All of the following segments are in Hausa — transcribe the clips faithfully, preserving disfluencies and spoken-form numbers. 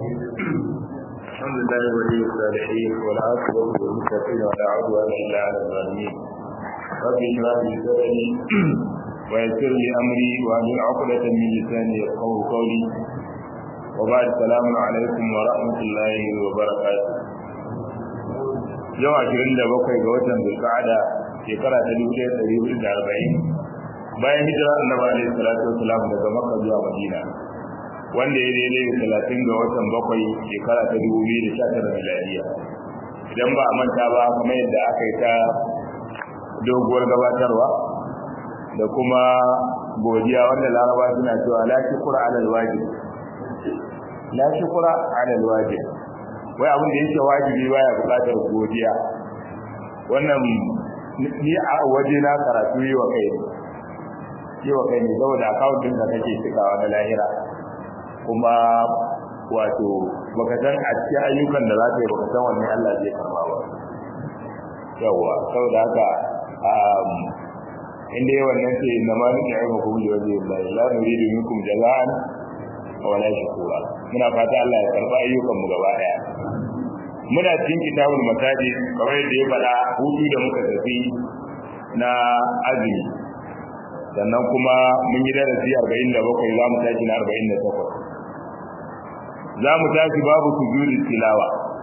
الحمد لله ولي الصالحين والعاقبة للمتقين ولا عدوان إلا على الظالمين. رب اشرح لي صدري ويسر لي أمري واحلل عقدة من لساني يفقهوا قولي. وبعد السلام عليكم ورحمة الله وبركاته. yau ashirin da bakwai ga watan Zulqa'ada shekara ta dubu ɗaya da ɗari hudu da arba'in bayan hijira Annabi alaihi salatu wassalam daga Makka zuwa Madina, wanda ya daidai da talatin ga watan bakwai shekara ta dubu biyu da sha tara miladiya. Idan ba a manta ba, kamar yadda aka yi ta doguwar gabatarwa da kuma godiya wanda Laraba suna cewa la shukura alal wajib la shukura alal wajib, wai abin da yake wajibi baya buƙatar godiya. Wannan ni a waje na karatu yi wa kai yi wa kai ne saboda account din da kake cikawa na lahira, kuma wato baka san a cikin ayyukan da za ka yi baka san wanne Allah zai karba ba. Yawwa, saboda haka um inda yawan nan ce na malik ya yi maku da wajen Allah la nuridu minkum jaza'an wa la shukura. Muna fata Allah ya karba ayyukan mu gaba daya. Muna cikin kitabul masajid kamar yadda ya faɗa, hutu da muka tafi na azumi, sannan kuma mun yi darasi arba'in da bakwai, za mu tashi na arba'in da takwas. Za mu tashi babu sujudi tilawa.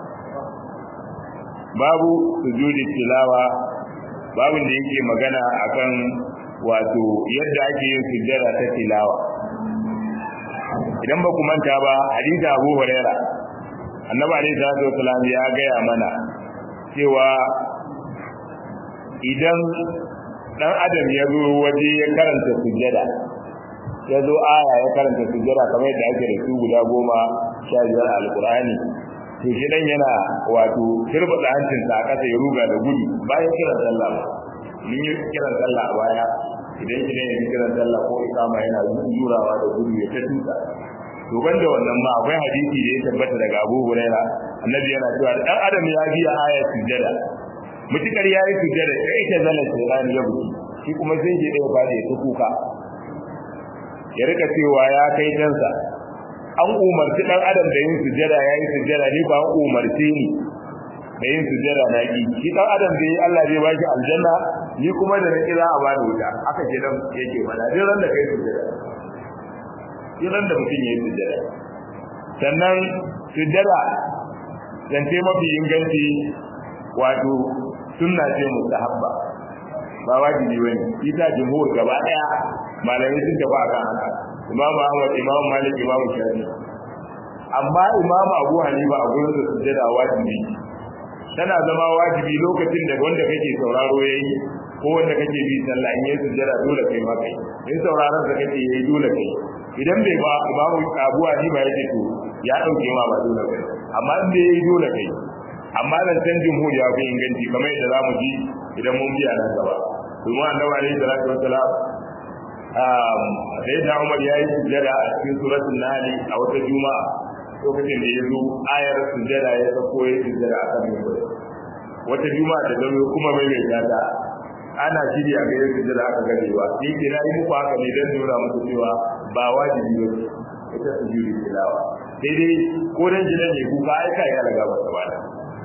Babu sujudi tilawa, babin da yake magana akan wato yadda ake yin sujjada ta tilawa. Idan ba ku manta ba, hadisi Abu Hurairah, Annabi alaihi salatu wasallam ya gaya mana cewa idan dan adam ya zo waje ya karanta sujjada, ya zo aya ya karanta sujjada kamar yadda ake da su guda goma sha biyar alqur'ani, to shi dan yana wato turbata hancin sa kasa ya ruga da gudu bayan kiran sallah. Mun yi kiran sallah a baya, idan shi ne ya kiran sallah ko ikama yana zurawa da gudu ya ta tuka. To banda wannan ma akwai hadisi da ya tabbata daga Abu Hurairah, Annabi yana cewa dan adam ya biya aya sujjada, mutukar yayi sujjada sai ta zalla sai ya buki, shi kuma sai je da bade ta kuka, ya rika cewa ya kai kansa an umarci dan adam da yin sujjada, yayi sujjada ni ba an umarce ni da yin sujjada na ki, shi dan adam da yi Allah zai baki aljanna, ni kuma da nake za a bani wuta. Haka ke dan yake mana dai ran da kai sujjada, idan da mutum ya yi sujjada. Sannan sujjada zance mafi inganci wato sunna ce mustahabba, ba wajibi bane. Ita jumhur gaba daya malamai sun tafi akan haka, Imam Ahmad, Imam Malik, Imam Shafi. Amma Imam Abu Hanifa a gurin sujjada wajibi tana zama wajibi lokacin da wanda kake sauraro yayi ko wanda kake bi sallah in yayi sujjada dole kai ma kai, in sauraron sa kake yayi dole kai. Idan bai ba Imamu Abu Hanifa yake to ya dauke ma ba dole kai, amma in bai yi dole kai. Amma nan san jumhur ya fi inganci kamar yadda zamu ji idan mun biya nan gaba. Kuma Annabi alaihi salatu wassalam um sai da Umar ya yi sujjada a cikin suratul Nahl a wata juma'a, lokacin da ya zo ayar sujjada ya sako ya sujjada a kan mimbar. Wata juma'a da gano kuma mai mai gata ana shirya ga yin sujjada aka gadewa, ni ke na yi muku haka ne don nuna muku cewa ba wajibi ba ce ita sujudi tilawa. Sai dai ko dan jinan ne kuka aika ya laga ba sabana,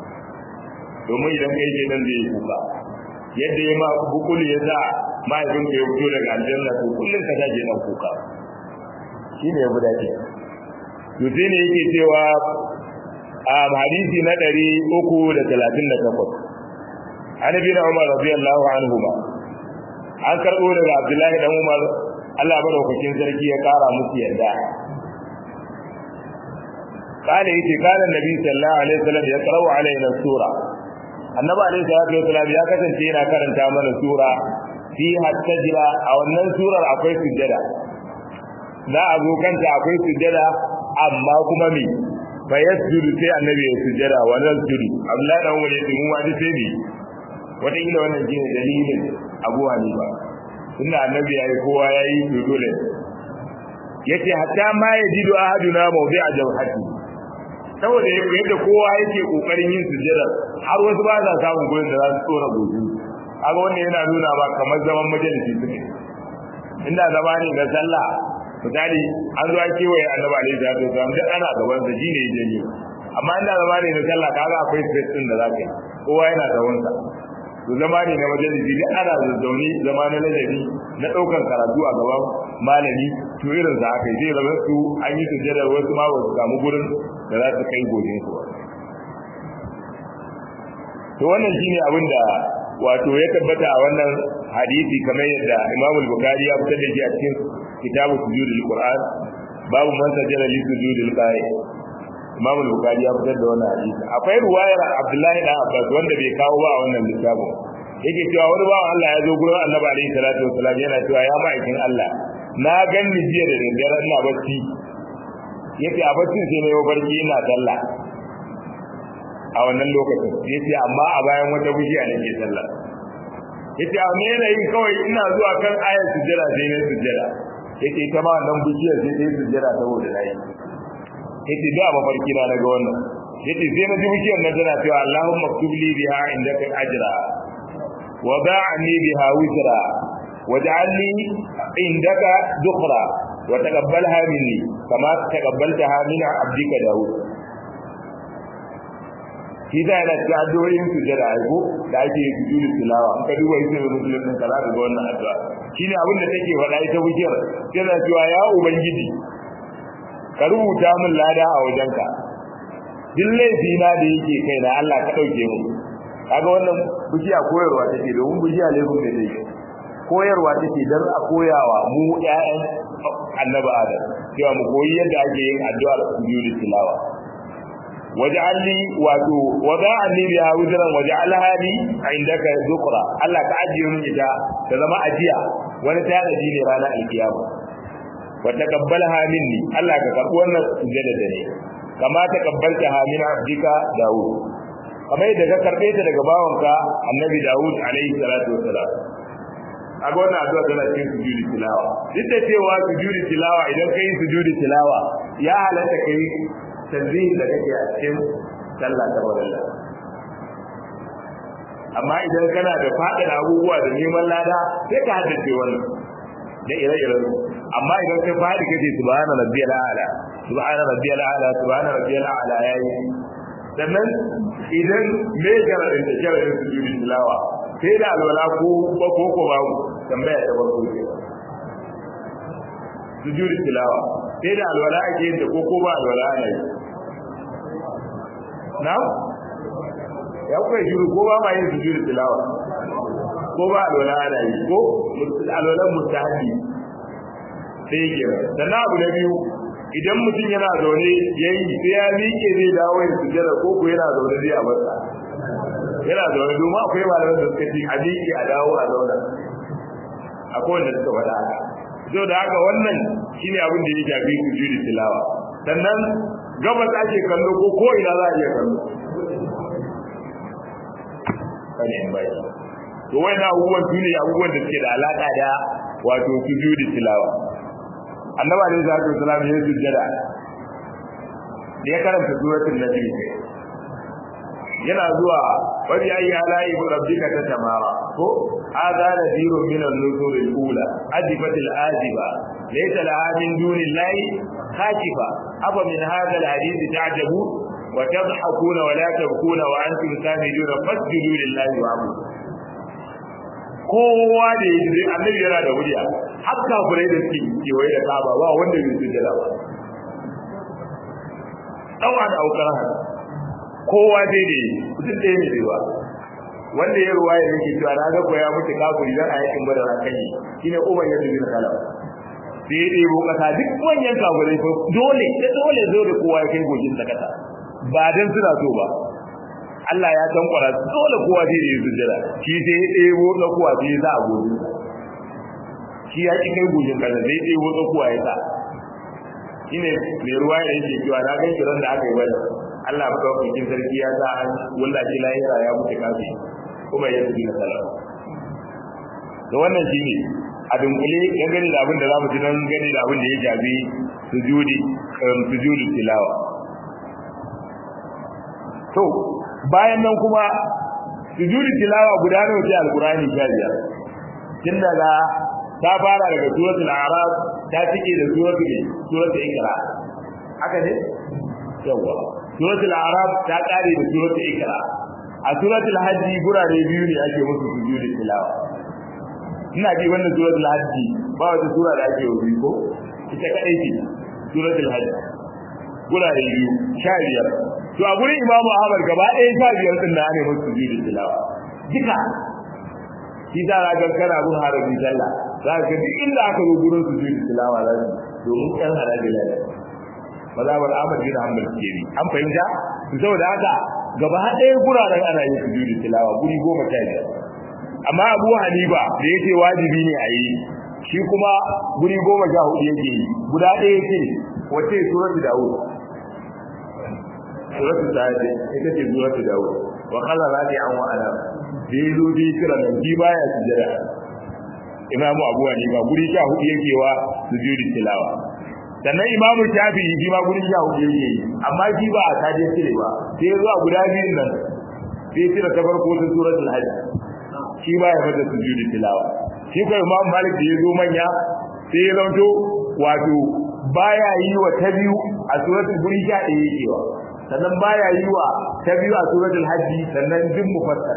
domin idan kai je dan zai kuka yadda ya ma bukulu ya sa mahaifin ka ya fito daga aljanna, to kullum ka taje dan kuka, shine ya buda ke. To sai ne yake cewa a hadisi na ɗari uku da talatin da takwas, an bi na Umar radiyallahu anhuma, an karɓo daga Abdullahi dan Umar, Allah madaukakin sarki ya kara musu yarda. Kana yace kana Nabi sallallahu alaihi wasallam ya qara'u alaina sura, Annabi alaihi salatu wasallam ya kasance yana karanta mana sura fi hatajira. A wannan surar akwai sujjada, za a zo kanta akwai sujjada, amma kuma me fa yasjudu, sai Annabi ya sujjada wa nasjudu. Abdullahi dan Umar yace mu ma dai sai ne, wata ila wannan shine dalilin Abu Hanifa, tunda Annabi yayi kowa yayi to dole yace hatta ma yajidu ahaduna mawdi'a jawhati, saboda yadda kowa yake kokarin yin sujjada har wasu ba za samu gurin da za su tsora gobe. Kaga wannan yana nuna ba kamar zaman majalisi suke. Inda zama ne ga sallah misali an zo an kewaye annabi alaihi salatu wasallam duk ana gaban sa shine ya janyo amma inda zama ne na sallah kaga akwai space din da zaka yi kowa yana da wansa to zama ne na majalisi duk ana zazzauni zama na ladabi na daukar karatu a gaban malami to irin za ka yi zai zama su an yi sujjada wasu ma ba su samu gurin da za su kai gojin su ba to wannan shine abin da wato ya tabbata a wannan hadisi kamar yadda Imam al-Bukhari ya fitar da shi a cikin kitabu sujudul Qur'an babu man sajada li sujudil qa'i Imam al-Bukhari ya fitar da wannan hadisi akwai ruwayar Abdullah ibn Abbas wanda bai kawo ba a wannan littafin yake cewa wani bawan Allah ya zo gurin Annabi alaihi salatu wasallam yana cewa ya ma'aikin Allah na ganni jiya da daddare ina bacci yace a baccin sai ne barki ina sallah a wannan lokacin yace amma a bayan wata bishiya nake sallah yace a me ne yin kawai ina zuwa kan ayat sujjada sai ne sujjada yace ita ma wannan bishiyar sai ta yi sujjada saboda nayi yace da mafarki na daga wannan yace sai na ji bishiyar nan tana cewa Allahumma ktub li biha indaka ajra wa ba'ni biha wizra waj'al li indaka dukhra wa taqabbalha minni kama taqabbaltaha min 'abdika Dawud shi da yana cikin addu'o'in sujjada aiko da ake yi sujudu tilawa in ka duba sai muslim din kaza daga wannan addu'a shine abin da take faɗa ita bukiyar tana cewa ya ubangiji ka rubuta min lada a wajenka duk laifi na da yake kai na Allah ka dauke mu kaga wannan bukiya koyarwa take domin bukiya laifin da take koyarwa take dan a koyawa mu ƴaƴan annabi Adam cewa mu koyi yadda ake yin addu'a sujudu tilawa waj'alni wato wada'ni biha wuzran waj'alha li indaka dhukra Allah ka ajiye mun ita ta zama ajiya wani ta yaji ne ranar alkiyama wa taqabbalha minni Allah ka karbi wannan sujada da ne kama taqabbaltaha min 'abdika Dawud kamar yadda ka karbe ta daga bawanka Annabi Dawud alaihi salatu wassalam aga wannan addu'a tana cikin sujudi tilawa duk da cewa sujudi tilawa idan kai sujudi tilawa ya halatta kai tanzihin da kake a cikin sallah ta wadalla amma idan kana da fadin abubuwa da neman lada sai ka haddace wannan da ire-iren amma idan kai fadi kace subhana rabbiyal a'la subhana rabbiyal a'la subhana rabbiyal a'la yayi sannan idan me jaradin da jaradin sujudi tilawa sai da alwala ko ko ko babu tambaya ta farko ce sujudi tilawa sai da alwala ake yin da ko ko ba alwala ana yi na ya kuwa juru ko ba ma yin sujudi tilawa ko ba alwala ana yi ko alwala mustahabi sai ke sannan abu na biyu idan mutum yana zaune yayi sai ya miƙe zai dawo yin sujada ko ko yana zaune zai a basa yana zaune domin akwai malaman da suka ce a miƙe a dawo a zauna akwai wanda suka faɗa haka so da haka wannan shine abin da ya shafi sujudi tilawa sannan gabas ake kallo ko ko ina za a iya kallo kane bai to wannan abubuwan su ne abubuwan da suke da alaka da wato sujudi tilawa annabi alaihi salatu wasallam ya sujjada da ya karanta suratul nabi yana zuwa wani ayi ala'i rabbika tatamara ko hadha nadirun min an-nuzur al-ula adifatil aziba laysa laha min duni llahi khashifa afa min hadha al-hadith ta'jabu wa tadhakuna wa la tabkuna wa antum samiduna fasjudu lillahi wa'budu kowa da yake annabi yana da hujja hakka kurai da suke kewaye da Kaaba ba wanda bai sujjada ba dawa da aukar haka kowa dai dai mutum ɗaya ne dai ba wanda ya ruwaya yake cewa na ga koya mutu kafiri dan ayatin badar kai shine umar ya dubi kala sai dai bo kasa duk wannan kafirai fa dole da dole zo da kowa kai gojin ta kasa ba dan suna so ba Allah ya tankwara dole kowa zai yi sujjada shi sai ya ɗebo na kowa sai za a gobe shi ya ki kai gojin kasa sai ya ɗebo na kowa ya sa shine mai ruwaya yake cewa na ga kiran da aka yi bada Allah madaukakin sarki ya sa an wallahi lahira ya mutu kafi kuma ya tafi na salama to wannan shine a dunkule dangane da abin da zamu ji nan gane da abin da ya jabi sujudi sujudi tilawa to bayan nan kuma sujudi tilawa guda nawa ce alqur'ani sha biyar tun daga ta fara daga suratul a'raf ta tike da suratul suratul ikra haka ne yawa suratul arab ta kare da suratul ikra a suratul hajji gurare biyu ne ake musu sujudi tilawa ina ji wannan suratul hajji ba wata sura da ake yi ko ita kadai ce suratul hajji gurare biyu sha biyar to a gurin imamu ahmad gaba ɗaya sha biyar din da ne musu sujudi tilawa duka shi da ga kana gun harabi sallah za ka ji inda aka zo gurin sujudi tilawa za su domin kan harabi lalle mazhabar ahmad bin hanbal kenan an fahimta saboda haka gaba ɗaya guraren ana yin sujudi tilawa guri goma sha biyar amma abu hanifa da yake wajibi ne a yi shi kuma guri goma sha hudu yake yi guda ɗaya yake wace suratul daud suratul daud ita ce suratul daud wa qala rabi'an wa ana bilu bi kiran bi baya sujada imamu abu hanifa guri sha hudu yake wa sujudi tilawa sannan imamu shafi'i shi ma guri sha hudu yake yi amma shi ba a kaje tire ba sai zuwa guda biyun nan sai tira ta farko ta suratul hajj shi ba ya fada sujudi tilawa shi ko imam malik da yazo manya sai ya zanto wato baya yi wa ta biyu a suratul guri sha ɗaya yake wa sannan baya yi wa ta biyu a suratul hajj sannan jin mufassal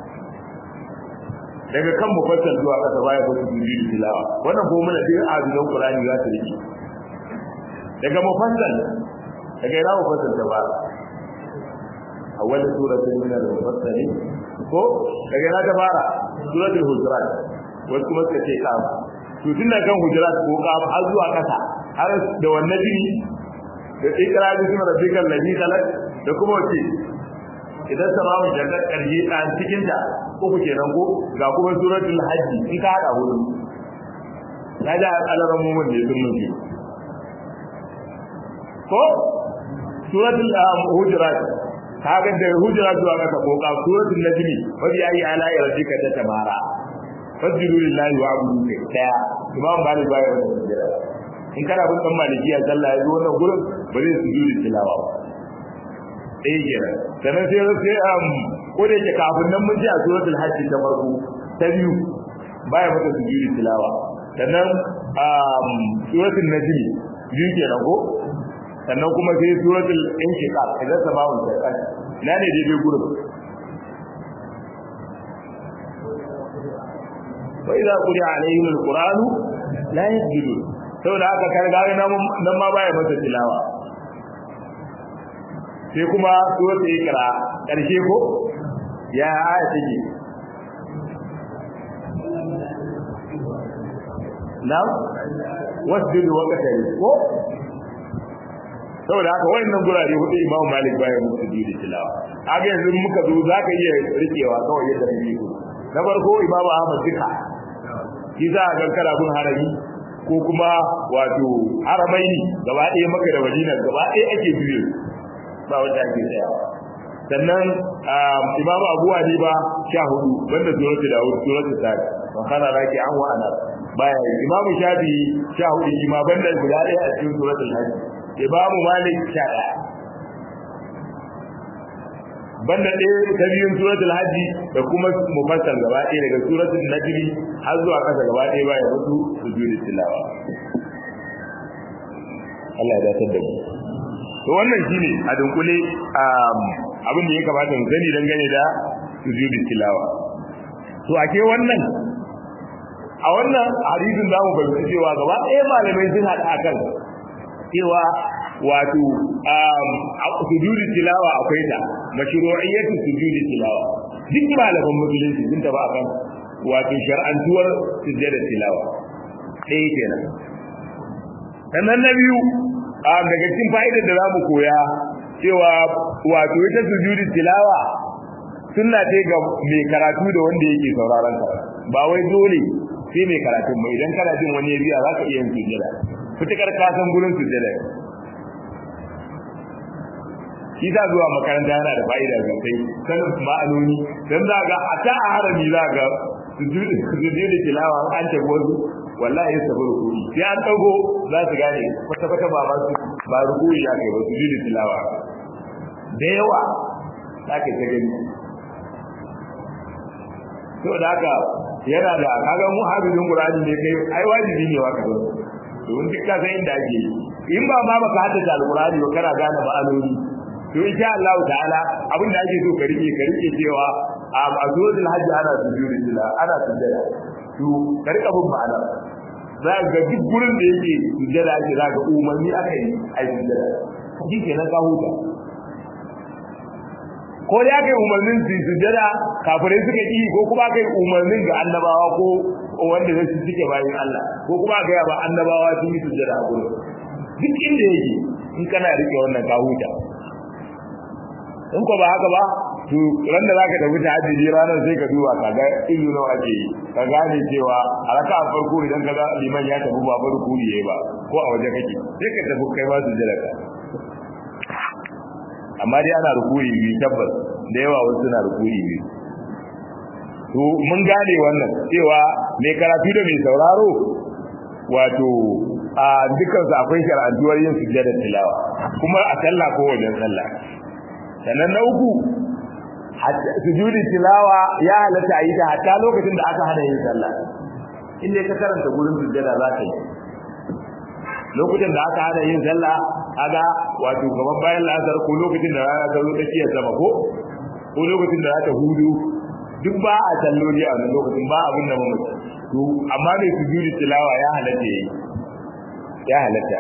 daga kan mufassal zuwa kasa baya fada sujudi tilawa wannan ko mun da azumin qur'ani za ta rike daga mufassal daga ina mufassal ta ba awwal suratul min al-mufassal ko daga ina ta fara suratul hujurat wasu kuma suka ce kaf to tun da kan hujurat ko kaf har zuwa kasa har da wannan jini da ikra bi sunan rabbikal ladhi khalaq da kuma wace idan samawu jannat karji a cikin ta uku kenan ko ga kuma suratul hajj in ka hada hudu kaga alaramumin da sun nufi ko suratul hujurat kaga da hujurat zuwa kasa ko ka suratul najm wa bi ayi ala rabbika tatamara fajru lillahi wa abudu daya imam malik bai da sujjada in kana bin dan malikiya sallah ya zo wannan gurin ba zai sujudi tilawa ba eh kira sanan sai sai um ko da yake kafin nan mun ji a suratul hajj ta farko ta biyu baya mata sujudi tilawa sannan um suratul najm biyu kenan ko sannan kuma sai suratul inshiqaq idan sabawun ta na ne daidai gurin wa idza quri'a alayhim alquran la yasjudun saboda haka kai ga nan nan ma baya masa tilawa sai kuma suratul iqra karshe ko ya aya take nam wasjudu wa qatari ko saboda haka wayannan gurare hudu Imam Malik baya musu da tilawa kaga yanzu muka zo zaka iya rikewa kawai yadda kake so na farko Imam Ahmad duka kiza ga karabun harami ko kuma wato haramaini gaba ɗaya Makka da Madina gaba ɗaya ake biye ba wanda ake tsayawa sannan Imam Abu Hanifa sha hudu banda suratul Dawud suratul Sad wa kana raki an wa ana baya Imam Shafi'i sha hudu shi ma banda guda ɗaya a cikin suratul Hajj Imamu Malik sha ɗaya banda ɗaya ta biyun suratul hajji da kuma mufassal gaba ɗaya daga suratul najm har zuwa ƙasa gaba ɗaya baya wasu sujudi tilawa Allah ya dace da mu to wannan shine a dunkule abin da ya kamata mu sani dangane da sujudi tilawa to ake wannan a wannan hadisin zamu bayyana cewa gaba ɗaya malamai sun haɗa akan cewa wato a sujudi tilawa akwai ta mashru'iyyatu sujudi tilawa duk malaman musulunci sun taba akan wato shar'antuwar sujudi tilawa sai kenan sannan na biyu daga cikin fa'idar da zamu koya cewa wato ita sujudi tilawa sunna ce ga mai karatu da wanda yake sauraron ka ba wai dole sai mai karatu ba idan kana jin wani ya biya zaka iya yin sujudi fitakar kasan gurin sujjada shi za zuwa makaranta yana da fa'ida sosai sanin ma'anoni dan za ga a ta a harami za ga sujjudi tilawa an ta gozu wallahi sabar rukuyi sai an dago za su gane kwata kwata ba ba su ba rukuyi ya kai ba sujjudi tilawa da yawa za ka ta gani to da haka yana da kaga mu hafizin qur'ani ne kai ai wajibi ne wa ka domin duk ka san inda ake yi in ba ma baka haddace alqur'ani ba kana gane ma'anoni to insha Allah ta'ala abin da ake so ka rike ka rike cewa a zuwa hajji ana sujudu lillah ana sujjada to ka rika bin ma'ana za ga duk gurin da yake sujjada ake za ga umarni aka yi ai sujjada shi kenan ka huta ko ya kai umarnin su sujjada kafirai suka yi ko kuma kai umarnin ga annabawa ko wanda zai su suke bayan Allah ko kuma ga ba annabawa sun yi sujjada a gurin duk inda yake in kana rike wannan ka huta in ko ba haka ba to ran da zaka tafi tahajjudi ranar sai ka duba kaga ilu nawa ake yi ka gane cewa a raka farko idan kaga liman ya tafi ba bar kuri yayi ba ko a waje kake sai ka tafi kai ma sujjada ka amma dai ana rukuri bi tabbas da yawa wasu suna rukuri bi to mun gane wannan cewa mai karatu da mai sauraro wato a dukkan su akwai shar'antuwar yin sujjada tilawa kuma a sallah ko wajen sallah sannan na uku sujudi tilawa ya halatta yi ta hatta lokacin da aka hana yin sallah inda ka karanta gurin sujjada za ka yi lokacin da aka hana yin sallah kaga wato gaban bayan la'asar ko lokacin da rana ta zo tsakiyar sama ko ko lokacin da ta hudu duk ba a salloli a wannan lokacin ba abin da mamaci to amma mai sujudi tilawa ya halatta yi ya halatta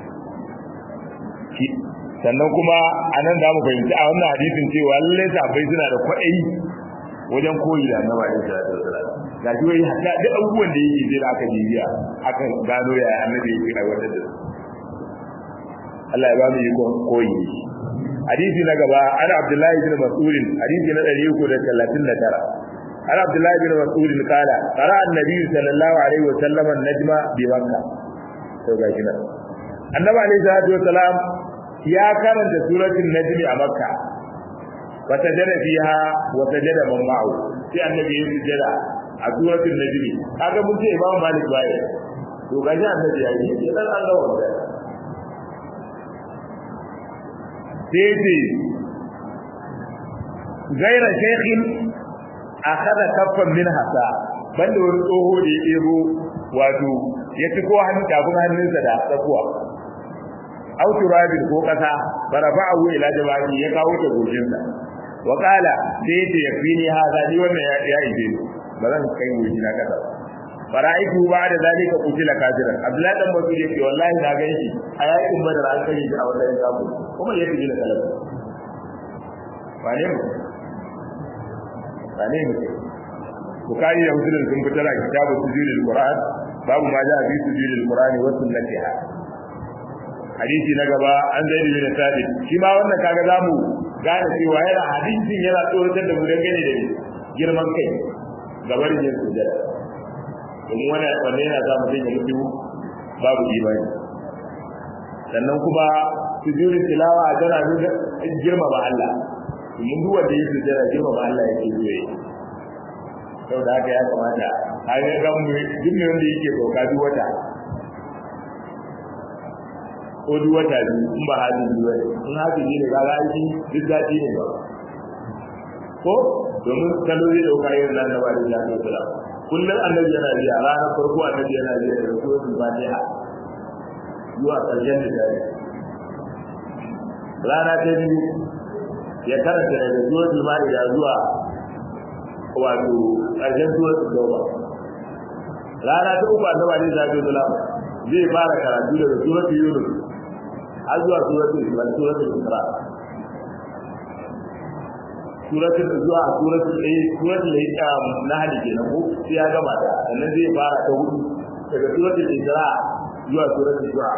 sannan kuma anan da mu fahimci a wannan hadisin cewa lalle sahabbai suna da kwaɗayi wajen koyi da annabi sallallahu alaihi wasallam ga shi wai hatta duk abubuwan da yake jira aka jiya aka gano ya annabi yake aiwatar da su Allah ya ba mu iko koyi hadisi na gaba ana Abdullahi bin Mas'ud hadisi na ɗari uku da talatin da tara ana Abdullahi bin Mas'ud kala qara annabi sallallahu alaihi wasallam an-najma bi Makkah to ga shi nan annabi alaihi salatu wasallam ya karanta suratul najm a Makka wa sajada fiha wa sajada man ma'u sai annabi ya sujada a suratul najm kaga mun ce Imam Malik bai to ga ji annabi ya yi dan Allah wanda sai ce gaira shaykhin akhadha kaffan min hasa banda wani tsoho da ya ebo wato ya ci ko hannun tafin hannunsa da tsakuwa aw turabin ko kasa farafa'u ila jama'i ya kawo ta gojin sa wa qala sai ta yafini hada ni wannan ya ide bazan kai goji na kasa faraiku ba da zalika kutila kafiran abdullahi dan masud yake wallahi na ga shi a yakin badar an kai shi a wannan zabu kuma ya tiji da kalaba wane mu wane mu bukari da muslim sun fitar a kitabu sujudul qur'an babu ma ja fi sujudul qur'ani wa sunnatiha hadisi na gaba an zai bin sabit shi ma wannan kaga zamu gane cewa yana hadisin yana tsoratar da mu dangane da girman kai gabar yin sujada domin wannan wannan yana sa mutum ya mutu babu imani sannan kuma sujudu tilawa tana nuna girmama Allah domin duk wanda yake sujada girmama Allah yake yi saboda haka ya kamata a ga mu duk ne wanda yake sauka duk wata ko duk wata biyu in ba hajji biyu ne in hajji ne ga aiki duk zati ne ba ko domin kalori da kayan nan da wani da ta kula kullun annabi yana ji a ranar farko annabi yana ji da suratul fatiha zuwa karshen da dare rana ta biyu ya karanta daga suratul maida zuwa wato karshen suratul tauba rana ta uku annabi da ta kula zai fara karatu daga suratul yunus har zuwa suratul isra suratul isra suratul zuwa suratul ay suratul ikam na hadi kenan ko sai ya gama da sannan zai fara ta hudu daga suratul isra zuwa suratul shu'ara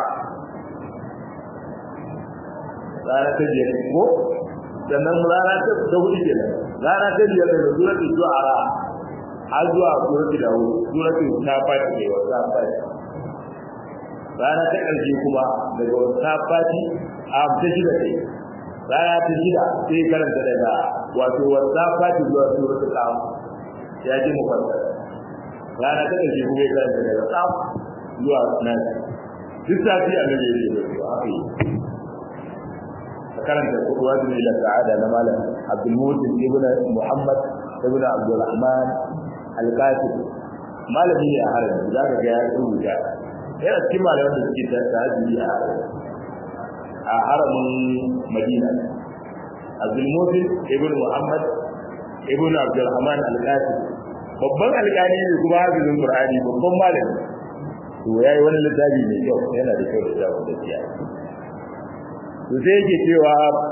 rana ta biyar ko sannan rana ta hudu kenan rana ta biyar daga suratul shu'ara har zuwa suratul daud suratul safat ne wa safat rana ta ƙarshe kuma daga wata fati a ta shida ce rana ta shida sai karanta daga wato wata fati zuwa suratul qaf ya ji mufassal rana ta ƙarshe kuma ya karanta daga qaf zuwa nas duk sati annabi ya ce haka yi karanta qur'ani ila sa'ada na malam Abdul Mutin ibn Muhammad ibn Abdul Rahman al-Qasib malami ne a harin zaka ga ya rubuta yana cikin malaman da suke tahajjudi a a haramin Madina Abdul Mutin ibn Muhammad ibn Abdul Rahman al-Qasim babban alƙali ne kuma hafizin Qur'ani babban malami to yayi wani littafi mai kyau yana da kyau da gaskiya to sai yake cewa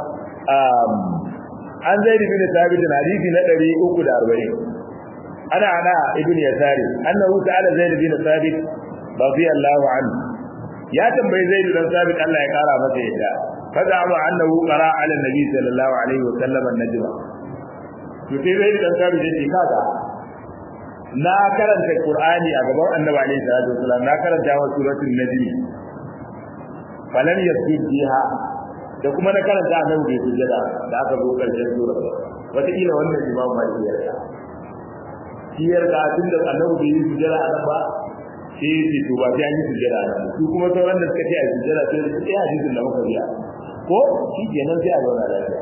an Zaid bin Thabit hadisi na ɗari uku da arba'in ana ana ibn Yasari annahu ta'ala Zaid bin Thabit radiyallahu anhu ya tambayi Zaid bin Thabit Allah ya kara masa yadda fada amma annahu qara ala nabi sallallahu alaihi wa sallam an-najm to sai Zaid bin Thabit ya ce kaga na karanta Qur'ani a gaban Annabi alaihi salatu wasallam na karanta wa suratul najm falan yasjud biha da kuma na karanta Annabi bai sujada da aka zo karshen sura wata kila wannan Imam Malik ya yarda shi yarda tunda Annabi bai sujada a nan ba sai shi to ba sai an yi sujada a nan su kuma sauran da suka ce a sujada sai sai hadisin da muka biya ko shi kenan sai a zauna lafiya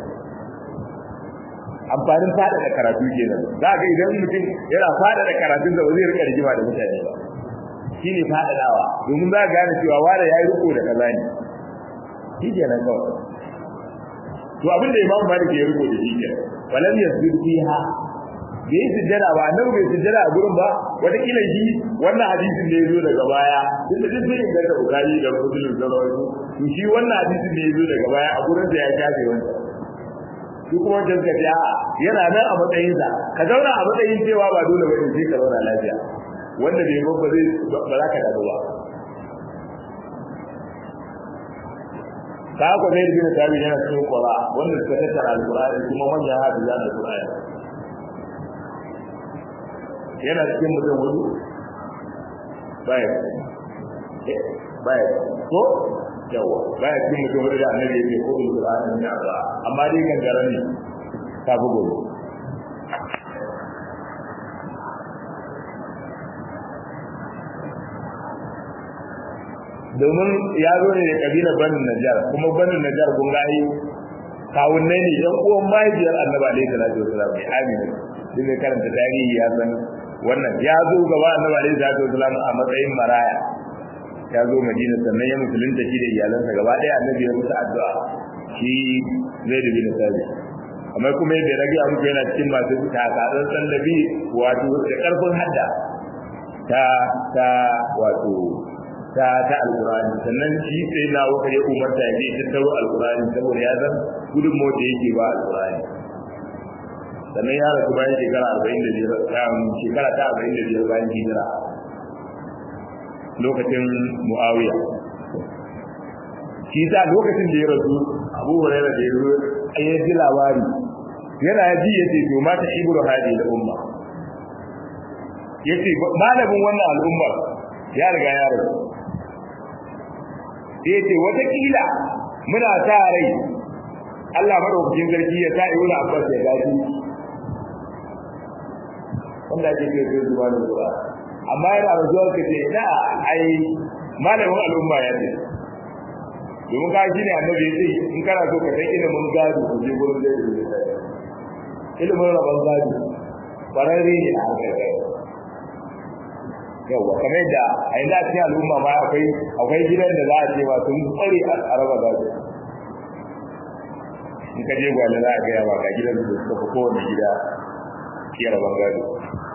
amfanin fada da karatu kenan za ga idan mutum yana fada da karatun da zai rika rigima da mutane ba shine fada dawa domin za ga gane cewa wanda yayi riko da kaza ne shi kenan kawai to abinda Imam Malik ya riko da shi kenan walam yasjud fiha bai sujjada ba annabi bai sujjada a gurin ba wata kila shi wannan hadisin da yazo daga baya tunda duk sai da Bukhari da Muslim da rawaito to shi wannan hadisin da yazo daga baya a gurin da ya kafe wannan shi kuma wajen gafiya yana nan a matsayinsa ka zauna a matsayin cewa ba dole ba sai ka zauna lafiya wanda bai babba zai ba za ka dawo ba ka ko zai bin tabi yana cikin Qur'ani wanda suka tattara alqur'ani kuma manyan hafizan alqur'ani yana cikin mutum hudu bai bai ko yawa baya cikin mutum da annabi yake ko Qur'ani ne ba amma dai gangara ne ta bugo domin ya zo ne da kabilar Banu Najjar kuma Banu Najjar kun ga ai kawunne ne yan uwan mahaifiyar Annabi alaihi salatu wasallam ne Amina din ne karanta tarihi ya san wannan ya zo gaba Annabi alaihi salatu wasallam a matsayin maraya ya zo Madina sannan ya musulunta shi da iyalansa gaba ɗaya annabi ya musu addu'a shi Zaid bin Thabit amma kuma yadda rage a muku yana cikin masu takarar sallabi wato da karfin hadda ta ta wato ta ta alqur'ani sannan shi sai na waka ya umarta ya ce tattaro alqur'ani saboda ya san gudun mota yake ba alqur'ani sannan ya rasu bayan shekara arba'in da biyar shekara ta arba'in da biyar bayan hijira lokacin Muawiya shi ta lokacin da ya rasu Abu Hurairah da yazo ayi ji labari yana ji yace to mata ibru hadi da umma yace malamin wannan al'umma ya riga ya rasu yace wata kila muna ta rai Allah madaukakin sarki ya sa Ibn Abbas ya gaji wanda ake ce zuwa zuwa amma yana rajuwar ka ce da ai malamin al'umma ya ce domin ka shi ne annabi ya ce in kana so ka san ilimin gado ko je gurin da yake ilimin rabon gado barare ne a haka yawa kamar da a yanzu a cikin al'umma ma akwai akwai gidan da za a ce ba sun kware a raba gado in ka je gwale za a gaya ba ga gidan da suka fi kowane gida ke raban gado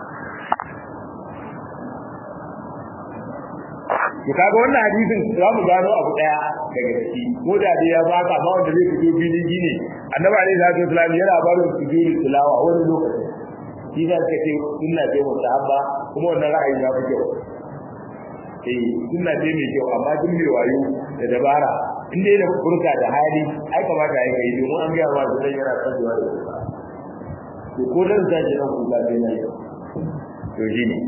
to kaga wannan hadisin za mu gano abu daya daga ciki ko da dai ya baka ba wanda zai fito bili gine annabi alaihi salatu wasallam yana barin sujudi tilawa a wani lokaci shi da kace sunna ce mustahabba kuma wannan ra'ayi ya fi kyau eh sunna ce mai kyau amma duk mai wayo da dabara in dai da furka da hali ai kamata ai kai domin an ga wa da yana tsadewa da to ko dan sai da ku da ne to shine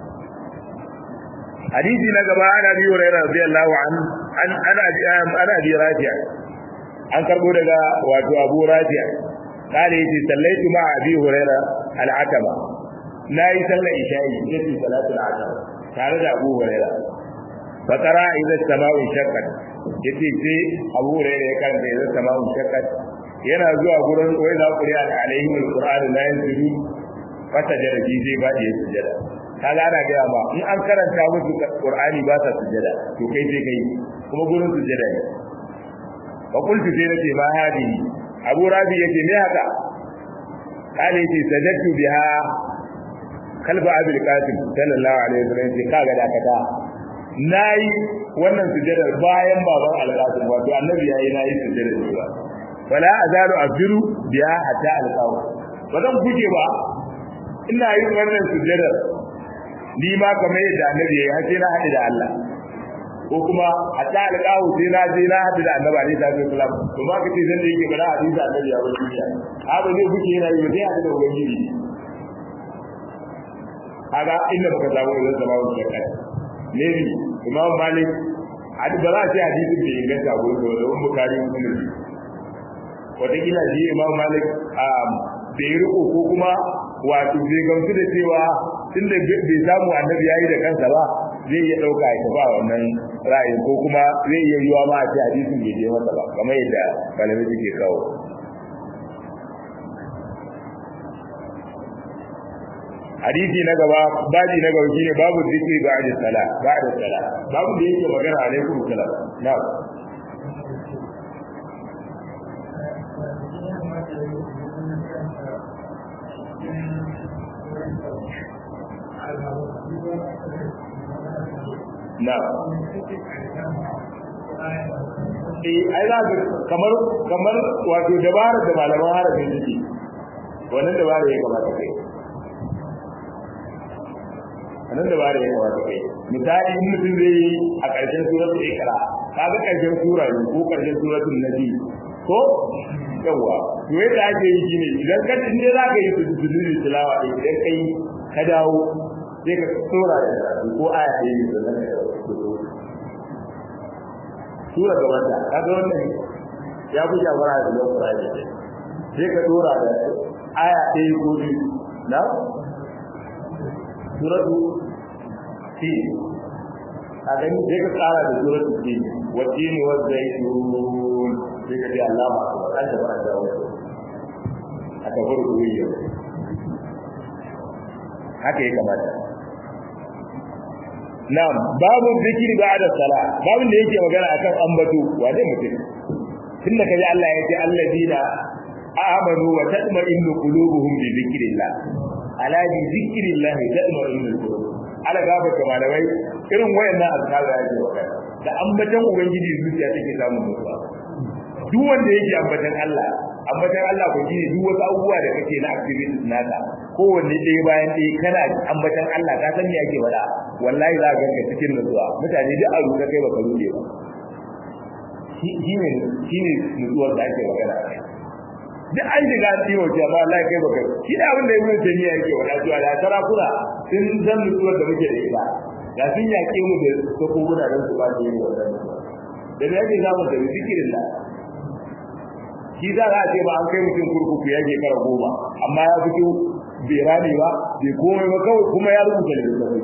hadisi na gaba ana bi Hurairah radiyallahu anhu an ana ana bi Rafi' an karbo daga wato Abu Rafi' kale yace sallaitu ma Abi Hurairah al-Atama nayi sallar isha'i yace salatul atama tare da Abu Hurairah fa tara idza sama'u shaqqat yace sai Abu Hurairah ya karanta idza sama'u shaqqat yana zuwa gurin wai za ku riya alaihim al-Qur'an la yanzuru fata jarabi sai ba ya sujada kaga ana gaya ma in an karanta musu Qur'ani ba sa sujada to kai sai kai kuma gurin sujada ne fa qultu sai nace ma hadi Abu Rabi yace me haka kale yace sajadtu biha kalba Abul Qasim sallallahu alaihi wasallam sai kaga da kata nayi wannan sujada bayan baban Al-Qasim wato annabi yayi nayi sujada ba wala azalu afiru biha hatta alqaw bazan guje ba ina yin wannan sujada ni ma kamar yadda annabi yayi har sai na hadu da Allah ko kuma hatta alqaw sai na je na hadu da annabi alaihi wasallam to ma kace zan da yake bana hadisi annabi ya wuce ya ha ba zai guje yana yi sai hadu da ubangiji kaga inda baka samu idan zama wuce kai ne ni Imam Malik hadu ba za ta hadisi da inganta gurin da wannan Bukhari Muslim wataƙila shi Imam Malik da ya riko ko kuma wato bai gamsu da cewa tunda bai samu annabi yayi da kansa ba zai iya ɗauka ya tafi a wannan ra'ayin ko kuma zai iya yiwa ma a ce hadisin bai je masa ba kamar yadda malamai suke kawo hadisi na gaba baji na gaba shine babu zikri ba'da sala ba'da sala babu da yake magana alaikum salam na'am na eh ai za ka kamar kamar wato dabara da malaman harafin suke wannan dabara ya kamata kai wannan dabara ya kamata kai misali in mutum zai yi a ƙarshen suratul iqra kaga ƙarshen sura ne ko ƙarshen suratul nabi ko yawa to yadda ake yi shine idan ka inda za ka yi sujudu tilawa idan kai ka dawo sai ka tsora da ko aya ta yi da nan sura gaban da kaga wannan ya fi jawara da Qur'ani sai ka tsora da aya ta yi ko biyu na suratu fi kaga ni sai ka tsara da suratu fi watini wa zaitun sai ka ji Allah ma Allah da ba da wato aka farko yi haka ya kamata na'am babu zikiri ba'da salat babu da yake magana akan ambato wanda mutum tunda kaji Allah ya ce alladina amanu wa tatma'innu qulubuhum bi zikrillah ala bi zikrillah tatma'innu qulub ala gaba ta malamai irin wayannan azkara yake magana da ambatan ubangiji zuciya take samun mutuwa duk wanda yake ambatan Allah ambatan Allah ko shine duk wasu abubuwa da kake na activities naka kowanne ɗaya bayan ɗaya kana ambatan Allah ka san me yake faɗa wallahi za ka ganka cikin nutsuwa mutane duk a ruɗe kai baka ruɗe ba shine shine nutsuwar da ake magana duk an shiga ciwo ce ba wallahi kai baka shi da abin da Ibn Taymiyyah yake faɗa cewa da sarakuna sun san nutsuwar da muke da ita da sun yaƙe mu da kokuna don su ba da yi wannan da me yake zamu da zikirin Allah shi za a ce ba an kai mutum kurkuku ya shekara goma amma ya fito bai rame ba bai komai ba kawai kuma ya rubuta littattafai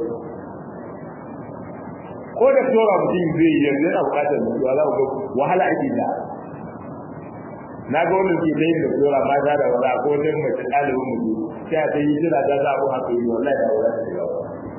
ko da tora mutum zai yi yanzu yana bukatar mutuwa za ku ga wahala ake da na ga wani ke da yin da tora mata da wala ko wata mace ɗalibin mutu sai a ta yi jira da za a bu haka yi wallahi da wala da yawa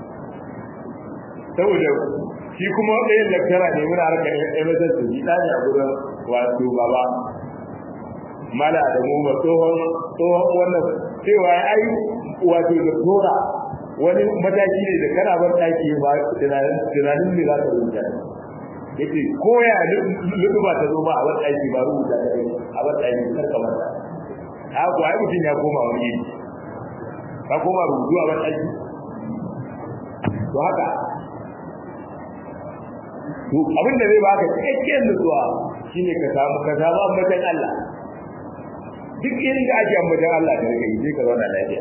saboda shi kuma ɗayan laktara ne muna harkar M S S da shi ɗani a gurin wato baba mala da mu ba tsohon tsohon wannan cewa ai wato da tora wani mataki ne da kana bar daki ba tunanin tunanin ne za ka rubuta yace ko ya lubu ba ta zo ba a bar daki ba rubuta ta a bar daki kar ka manta ha ko ai mutun ya koma wani ka koma rubutu a bar daki to haka to abin da zai baka cikakken nutsuwa shine ka samu ka samu ambatan Allah duk irin da ake ambatan Allah da kai sai ka zauna lafiya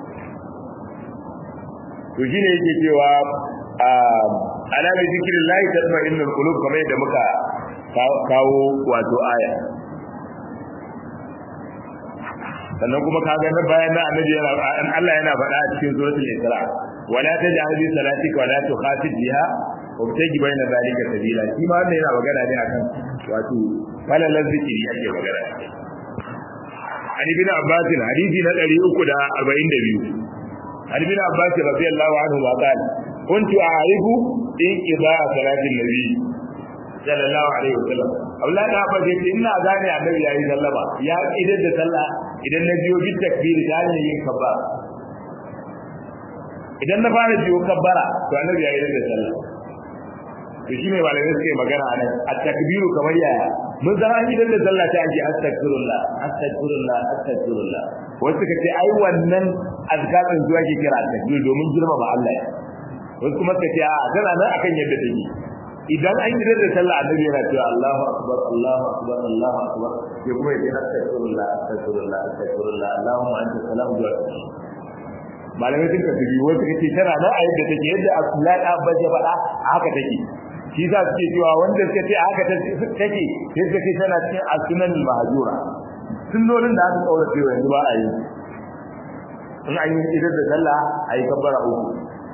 to shine yake cewa ala bi zikrillahi tatma'innul qulub kamar yadda muka kawo wato aya sannan kuma kaga na bayan na annabi yana Allah yana faɗa a cikin suratul Isra wala taj'al bi salatika wala tukhatib biha wabtaji baina zalika sabila shi ma wannan yana magana ne akan wato falalan zikiri yake magana an ibn Abbas hadisi na ɗari uku da arba'in da biyu Ali bin Abbas radiyallahu anhu wa qala kuntu a'rifu in idha salatin nabi sallallahu alaihi wasallam Allah da ba zai ina gane annabi yayi sallama ya idan da sallah idan na biyo bi takbir da ne yin kabbara idan na fara biyo kabbara to annabi yayi da sallah to shine malamai suke magana anan at-takbiru kamar yaya mun san an idan da sallah ta ake astaghfirullah astaghfirullah astaghfirullah wasu kace ai wannan azkarin zuwa ke kira at-takbir domin girmama Allah wasu kuma kace a tana nan akan yadda take idan an yi da sallah annabi yana cewa Allahu akbar Allahu akbar Allahu akbar ya kuma yi astaghfirullah astaghfirullah astaghfirullah Allahumma anta salam wa malamai sun kace bi wanda kace tana nan a yadda take yadda Abdullah Abbas ya faɗa haka take shi za su ce cewa wanda suka ce haka take yadda take tana cikin as-sunan al-mahjura sunnonin da aka kaura cewa yanzu ba a yi in an yi idan da sallah ayi kabbara uku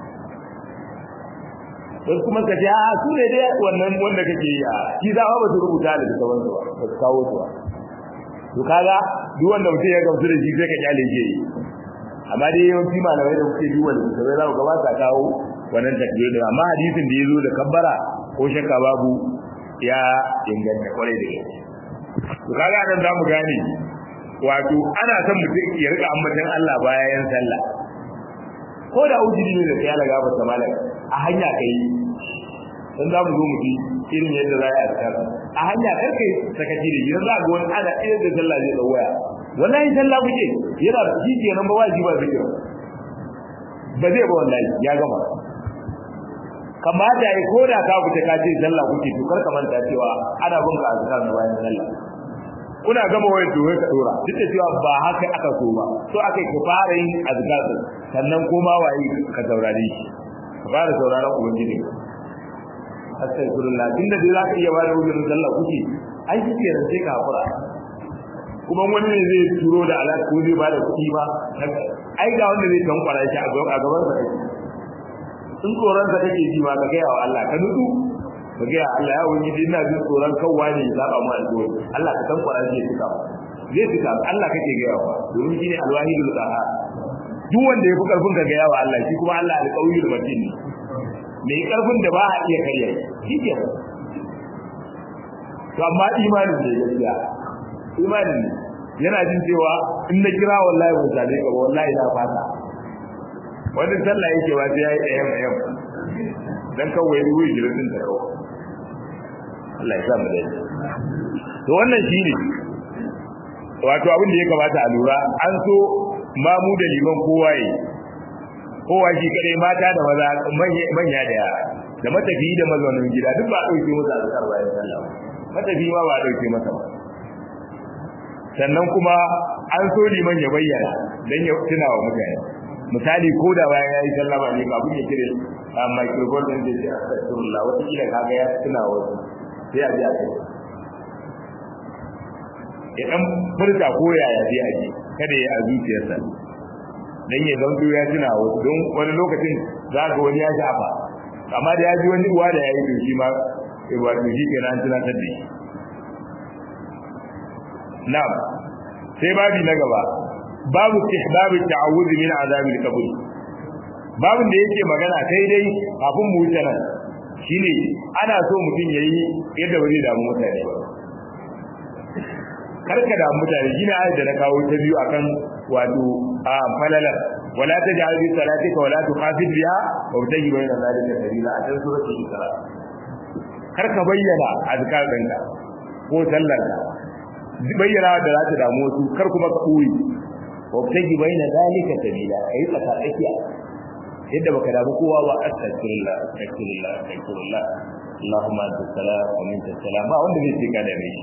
wasu kuma ka ce a su ne dai wannan wanda kake yi a shi za ba su rubuta da sauran su ba ba su kawo su ba to kaga duk wanda mutum ya gamsu da shi sai ka kyale shi amma dai yawanci malamai da kuke duba da sai za ku ga ba sa kawo wannan takbir da amma hadisin da yazo da kabbara ko shakka babu ya inganta kwarai da gaske to kaga nan zamu gane wato ana son mutum ya rika ambatan Allah bayan sallah ko da ujiri ne da ya laga ba ta malaka a hanya kai dan za mu zo mu ji irin yadda za a tsara a hanya kar kai sakaci da idan za ga wani ana iya da sallah zai da waya wallahi sallah kuke yana shi kenan ba wajibi ba zikira ba zai ba wallahi ya gama kamata ai ko da ka fita ka ce sallah kuke to kar ka manta cewa ana bin ka azkar na bayan sallah kuna gama wayar to ka dora duk da cewa ba haka aka so ba so aka ki fara yin azkar sannan koma waye ka saurare shi ka fara sauraron ubangiji astaghfirullah inda dai zaka iya bada wurin sallah kuke ai kike ran sai ka hakura kuma wani ne zai turo da alaka ko zai bada kuɗi ba ai ga wanda zai tankwara shi a gaban sa in tsoron sa kake ji ma ka ga wa Allah ka nutsu ka ga Allah ya wani din ina jin tsoron kawwa ne ya zaba mu alƙawari Allah ka tankwara shi ya zai fita Allah kake ga yawa domin shine alwahidul qahhar duk wanda ya fi karfin ka ga yawa Allah shi kuma Allah alƙawiyul matin ne mai karfin da ba a iya karya shi ke to amma imanin da gaskiya imanin yana jin cewa in na kira wallahi ban sale ka wallahi na fata wanda sallah yake ba sai yayi ɗayan ɗayan dan kawai ruwi girin ta kawai Allah ya sa mu dai to wannan shine wato abin da ya kamata a lura an so mamu da liman kowa yi kowa shi kare mata da maza manya da yara da matafi da mazaunin gida duk ba a dauke musu azkar bayan sallah matafi ma ba a dauke masa ba sannan kuma an so liman ya bayyana dan ya tuna wa mutane misali ko da bayan yayi sallama ne kafin ya kire a microphone din da ya astaghfirullah wata kila kaga ya tuna wa sai a ji a kai idan furta ko yaya sai a ji kada ya a zuciyarsa dan ya zanto ya tuna wasu don wani lokacin za ga wani ya shafa amma da ya ji wani uwa da ya yi doshi ma ba doshi kenan tunatar da shi na'am sai babi na gaba babu istihbab at-ta'awudh min azab al-qabr babin da yake magana kai dai kafin mu wuce nan shine ana so mutum yayi yadda ba zai damu mutane ba karka da mutane shine ayat da na kawo ta biyu akan wato a falala wala taj'al bi salatika wala tuqafid biha wa taji bayna zalika sabila a cikin suratul isra karka bayyana azkar ɗinka ko sallarka bayyana da za ta damu su kar kuma ka koyi wa taji bayna zalika sabila ai tsaka tsakiya yadda baka damu kowa ba astaghfirullah astaghfirullah astaghfirullah Allahumma anta salam wa minka salam ba wanda zai tsika da mai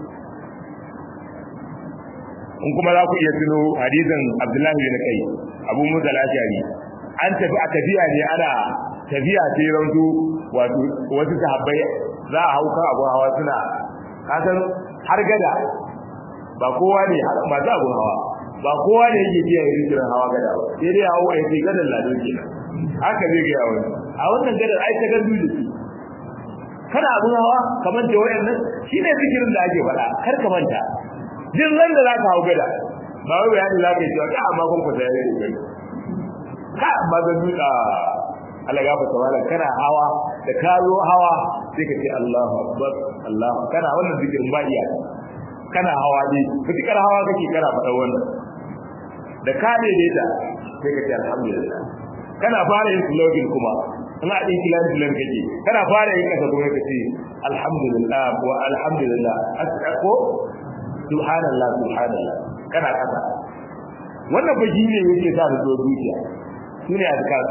in kuma za ku iya tuno hadisin Abdullahi bin Kai Abu Musa al-Ashari an tafi a tafiya ne ana tafiya ce rantu wato wasu sahabbai za a hauka abu hawa suna kasan har gada ba kowa ne ba za abu hawa ba kowa ne yake biya irin kiran hawa gada ba sai dai hawo ya ce gadan lado kenan haka zai ga yawo a wannan gadar ai ta gandu da shi kana abu hawa kamar da wayannan shine zikirin da ake faɗa kar ka manta jin ran da zaka hawo gada ba wai bayani zaka yi cewa amma kun fita yayi kokari ka ba ga duka Allah ya fata wala kana hawa da ka zo hawa sai ka ce Allahu akbar Allah kana wannan zikirin ba iya kana hawa ne fitikar hawa kake kana faɗa wannan da ka daidaita sai ka ce alhamdulillah kana fara yin slogan kuma ina din kilan kilan kake kana fara yin kasa kuma kace alhamdulillah wa alhamdulillah ko subhanallah subhanallah kana kasa wannan ba shine yake sa da zuciya shine azkar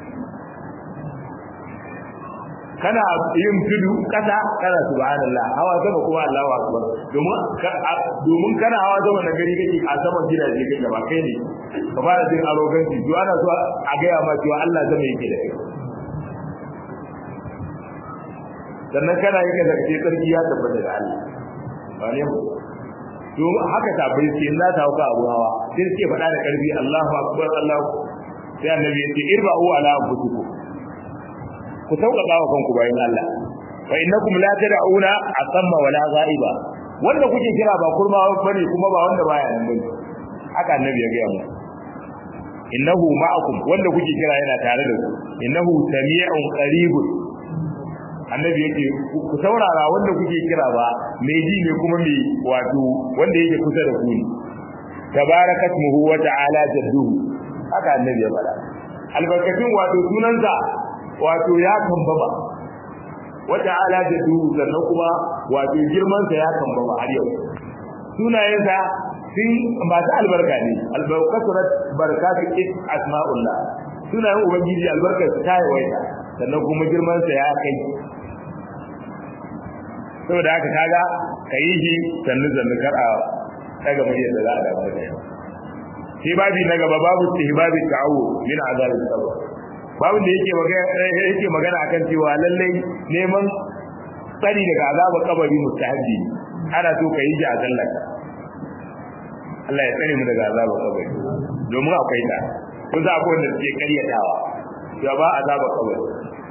kana yin tudu kasa kana subhanallah hawa sama kuma Allahu akbar domin domin kana hawa sama da gari kake a sama gidaje kake ba kai ne ka fara jin arrogance to ana so a ga ya ma cewa Allah zama yake da kai sannan kana yi kaza kace sarki ya tabbata da Allah wani mu to haka ta bai ce in za ta hauka abu hawa sai suke faɗa da karfi Allahu akbar Allah sai annabi ya ce irba'u ala anfusikum ku sauƙaƙa wa kanku bayan Allah fa innakum la tad'una asamma wala ghaiba wanda kuke kira ba kurma bane kuma ba wanda baya nan bane haka annabi ya ga mu innahu ma'akum wanda kuke kira yana tare da ku innahu sami'un qaribun annabi yake ku saurara wanda kuke kira ba mai ji ne kuma mai wato wanda yake kusa da ku ne tabarakatuhu wa ta'ala jadduhu haka annabi ya faɗa albarkatun wato sunansa wato ya kambaba wa ta'ala jadduhu sannan kuma wato girman sa ya kambaba har yau sunayensa sun masu albarka ne albarkaturat barakatu is asma'ullah sunayen ubangiji albarkar ta yawaita sannan kuma girman sa ya kai saboda haka kaga kai shi sannu sannu kar a daga muryar da za a dawo da shi babi na gaba babu istihbabi ta'awu min azabil qabr babu da yake magana yake magana akan cewa lalle neman tsari daga azabar kabari mustahabi ana so kai ji a sallaka Allah ya tsare mu daga azabar kabari domin akwai ta ko za ku wanda suke karyatawa to ba azabar kabari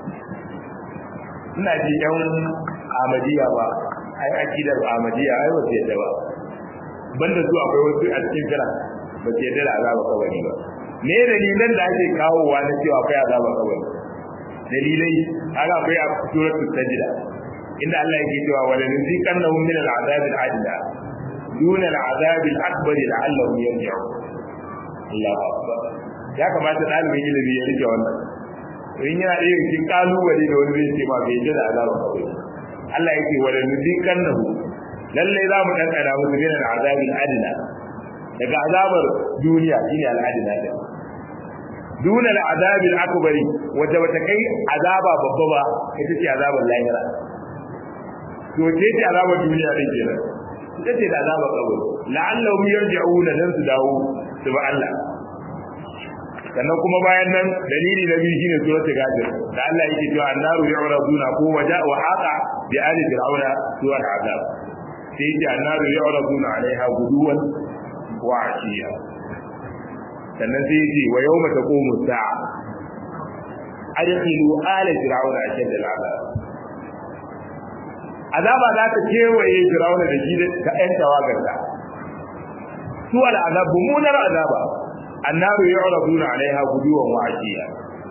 ina ji dan Ahmadiyya ba ai akidar Ahmadiyya ai wace da ba banda su akwai wasu a cikin kira ba ce da azabar kabari ba me dalilan da ake kawowa na cewa akwai azabar kabari dalilai haka akwai a suratul sajda inda Allah yake cewa wala nuziqannahum min al'azab al'adna duna al'azab al'akbar la'allahum yarji'un Allahu akbar ya kamata dalibin ilimi ya rike wannan in yana da cikin kalubale da wani zai ce ba bai da azabar kabari Allah yake wala nuziqannahum lalle za mu dan musu min al'azab al'adna daga azabar duniya shine al'adna din duna al'azab al'akbar wanda bata kai azaba babba ba ita ce azabar lahira to ce ce azabar duniya din kenan ita ce da azabar kabari la'allahum yarji'una dan su dawo su ba Allah sannan kuma bayan nan dalili na biyu shine suratul ghafir da Allah yake cewa annaru yu'raduna ko waja wa haqa bi ali fir'auna suwa al'azab sai yake annaru yu'raduna 'alaiha guduwan wa 'ashiya sannan sai yake wa yawma taqumu sa'a adkhilu ala fir'auna ashadda al'azab azaba za ta kewaye fir'auna da shi da ƴan tawagarsa su al'azab mumunar azaba annaru yu'raduna 'alaiha guduwan wa 'ashiya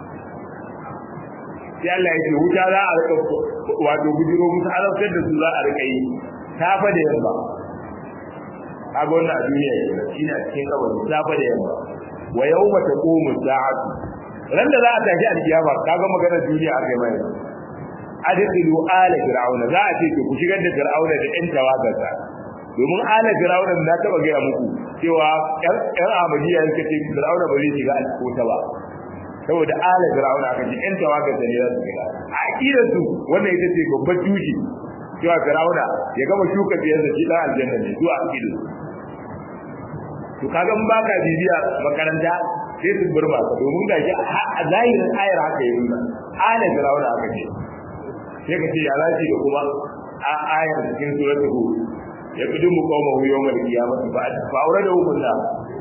sai Allah yake wuta za a rika wato guduro musu azabtar da su za a rika yi safa da yamma kaga wannan a duniya shine a cikin kabari safa da yamma wa yawma taqumu sa'atu ran da za a tashi alkiyama kaga magana duniya akai mai adkhilu ala fir'auna za a ce ku shigar da fir'auna da ƴan tawagarsa domin ala fir'auna da taba ga muku cewa ƴan Ahmadiyya yake ce fir'auna ba zai shiga alkota ba saboda ala fir'auna aka ji ƴan tawagarsa ne za su shiga a akidar su wannan ita ce babbar tushi cewa fir'auna ya gama shuka biyar da shi dan aljanna ne zuwa akidar to kaga in baka bibiya makaranta sai su burba ka domin ga shi a zahirin ayar haka yi nuna ala fir'auna aka ce sai ka ce ya lafi da kuma a ayar cikin suratul hud ya kudu mu kawo mu yawmal qiyamah ba fa aure da hukunta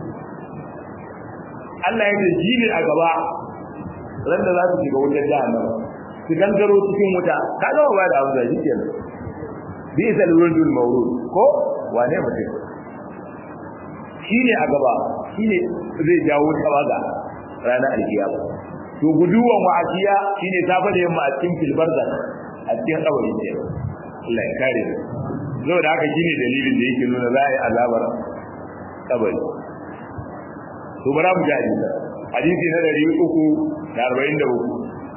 Allah ya ce jini a gaba ran da za su shiga wutar jahannama su gangaro cikin wuta ka ga ba da abu da shi kenan bi salwul mawrud ko wane mutum shine a gaba shine zai jawo tawaga ranar alkiyama to guduwan wa'asiya shine safa da yamma a cikin filbarza a cikin kabari ne Allah ya kare mu saboda haka shine dalilin da yake nuna za a yi azabar kabari to bara mu ji hadisi na ɗari uku da arba'in da uku